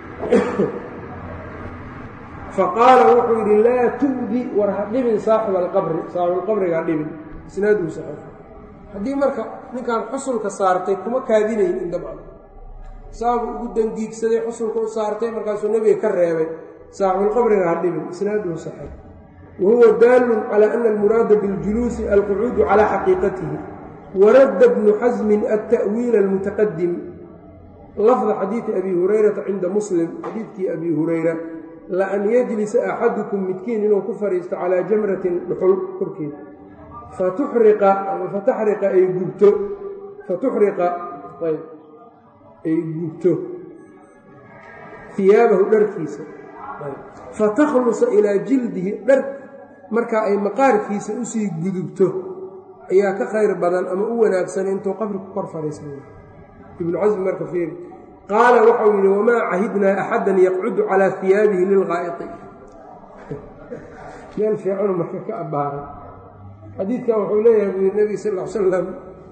faqaala wuxuu yidhi laa tu'di war ha dhibin saaxiba alqabri saaxibuulqabriga ha dhibin. isnaaduhu saxiix. haddii marka ninkaan xusulka saartay kuma kaadinaynin dabcan saabu ugu dangiigsaday xusulka u saartay markaasuu nebiga ka reebay saaxibuulqabriga ha dhibin. isnaaduhu saxiix. wahuwa daalun calى ana almuraada biاljuluusi alqucuudu calى xaqiiqatihi. waradda bnu xasmin alta'wiil almutaqadim lafda xadiidi abi hurayrata cinda muslim xadiidkii abi hurayra laan yajlisa axadukum midkiin inuu ku fadhiisto calaa jamratin dhuxul korkeed fataxriqa ay gubto hiyaabahu dharkiisa fatakhlusa ilaa jildihi dhar markaa ay maqaarkiisa usii gudubto ayaa ka khayr badan ama u wanaagsan intuu qabri ku kor fadhiisana. ibnu casmi marka fiiri qaala waxau yidhi wamaa cahidnaa axadan yaqcudu calaa hiyaabihi lilqaa'iti. meel fiicanu marka ka abbaaray xadiidkan wuxuu leeyahay buu yidhi nebiga sal l salam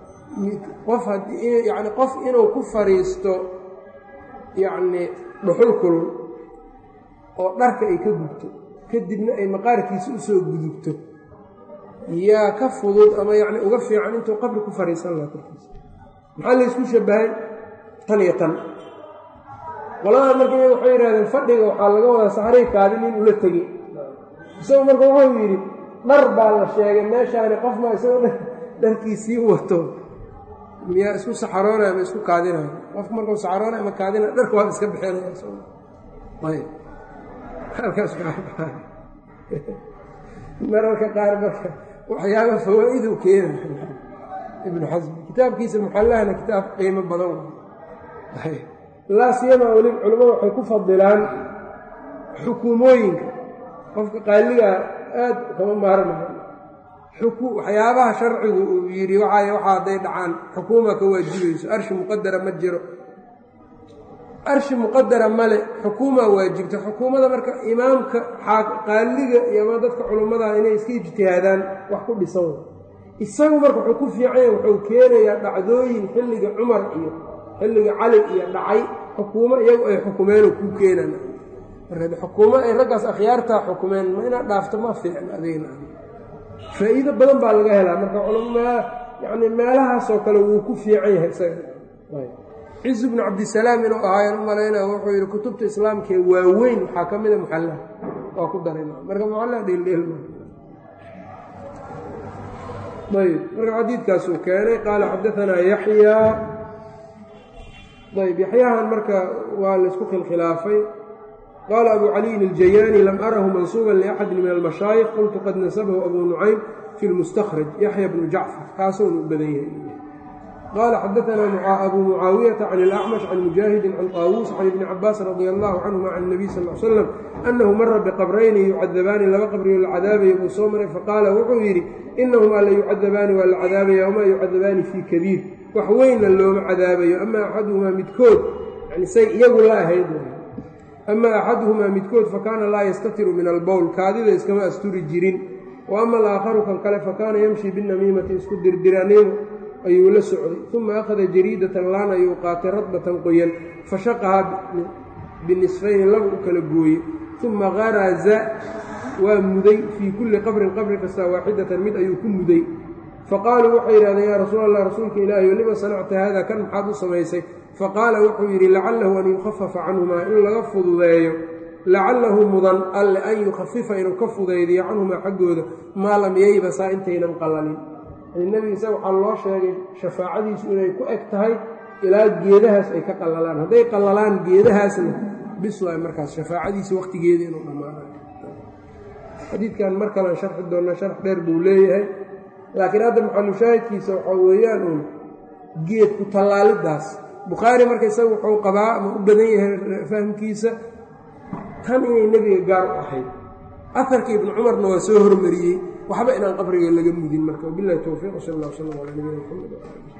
qof inuu ku fadhiisto yacni dhuxul kulul oo dharka ay ka gubto kadibna ay maqaarkiisa usoo gudubto yaa ka fudud ama yacni uga fiican intuu qabri ku fadhiisan lahaa korkiisa. maxaa laysku shabahay tan iyo tan qoladan marka waxay yidhahdeen fadhiga waxaa laga wadaa saxray kaadin in ula tegey. isagoo marka wuxuu yidhi dhar baa la sheegay meeshaani qof maa isagoo dharkiisii wato miyaa isku saxaroonaya ma isku kaadinaya? qofku markuu saxaroonaya ma kaadinaya dharka waa iska bixinaya ayb halkaas mararka qaar marka waxyaaba fawaa-idu keena ibnu xasm kitaabkiisa muxallahna kitaab qiimo badan laa siyamaa weli culimmadu waxay ku fadilaan xukuumooyinka qofka qaaligaa aad kama maarmayo waxyaabaha sharcigu uu yidhi waxaa hadday dhacaan xukuuma ka waajibayso arshi muqadara ma jiro arshi muqadara male xukuumaa waajibta xukuumada marka imaamka qaaliga iyo ama dadka culimmada inay iska ijtihaadaan wax ku dhisan isagu marka wuxuu ku fiicanya wuxuu keenayaa dhacdooyin xilliga cumar iyo xilliga cali iyo dhacay xukuumo iyagu ay xukumeenoo kuu keenan marka xukuumo ay raggaas akhyaartaa xukumeen ma inaad dhaafto ma fiicna adigna faa'iido badan baa laga helaa marka culamaa yacni meelahaasoo kale wuu ku fiican yahay isaga ciz bnu cabdisalaam inuu ahaayan u malaynaya wuxuu yidhi kutubta islaamkee waaweyn waxaa ka mida muxallaha waa ku daray marka muxallaha dheeldheelma ayb marka xadiidkaasuu keenay qaala xadaanaa yaxyaa ayb yaxyahan marka waa laysku khilkhilaafay qaala abu caliyin aljayaani lam arahu mansuuban liaxadin min almashaayikh qultu qad nasabahu abu nucaym fi lmustakhraj yaxya bnu jacfar kaasuuna u badan yahay qaala xadaanaa abu mucaawiyata can ilacmash can mujaahidin can taawuus can ibni cabaas radia allahu canhuma can nabiy sal l slam annahu mara biqabrayni yucadabaani laba qabriyo la cadaabaya buu soo maray faqaala wuxuu yidhi inahumaa la yucadabaani waa la cadaabaya wamaa yucadabaani fii kabiir wax weynna looma cadaabayo ama axaduhumaa midkood yani say iyagu la ahayd ama axaduhumaa midkood fakaana laa yastatiru min albowl kaadida iskama asturi jirin wa ama alaakharu kan kale fakaana yamshi binamiimati isku dirdiranimo ayuu la socday uma akhada jariidatan laan ayuu qaatay radbatan qoyan fashaqahaa binisfayni laba u kala gooye uma garaza waa muday fii kulli qabrin qabri kasta waaxidatan mid ayuu ku muday faqaaluu waxay yidhahdeen yaa rasuul allah rasuulka ilaahi lima sanacta haada kan maxaad u samaysay faqaala wuxuu yidhi lacalahu an yukhafafa canhumaa in laga fududeeyo lacalahu mudan alle an yukhafifa inuu ka fudaydiyo canhumaa xaggooda maa lam yaybasaa intaynan qalalin nebiga isaga waxaa loo sheegay shafaacadiisu inay ku eg tahay ilaa geedahaas ay ka qallalaan hadday qallalaan geedahaasna bis waay markaas shafaacadiisa wakhtigeeda inuu dhammaanayo xadiidkan mar kalean sharxi doonnaa sharx dheer buu leeyahay laakiin hadda maxalushaahidkiisa waxaa weeyaan uun geed ku tallaalidaas bukhaari marka isaga wuxuu qabaa ama u badan yahay fahamkiisa tan inay nebiga gaar u ahayd aharka ibnu cumarna waa soo hormariyey waxba inaan qabriga laga mudin marka wabilahi towfiiq sal allah w slam calaa nabiyina mxamed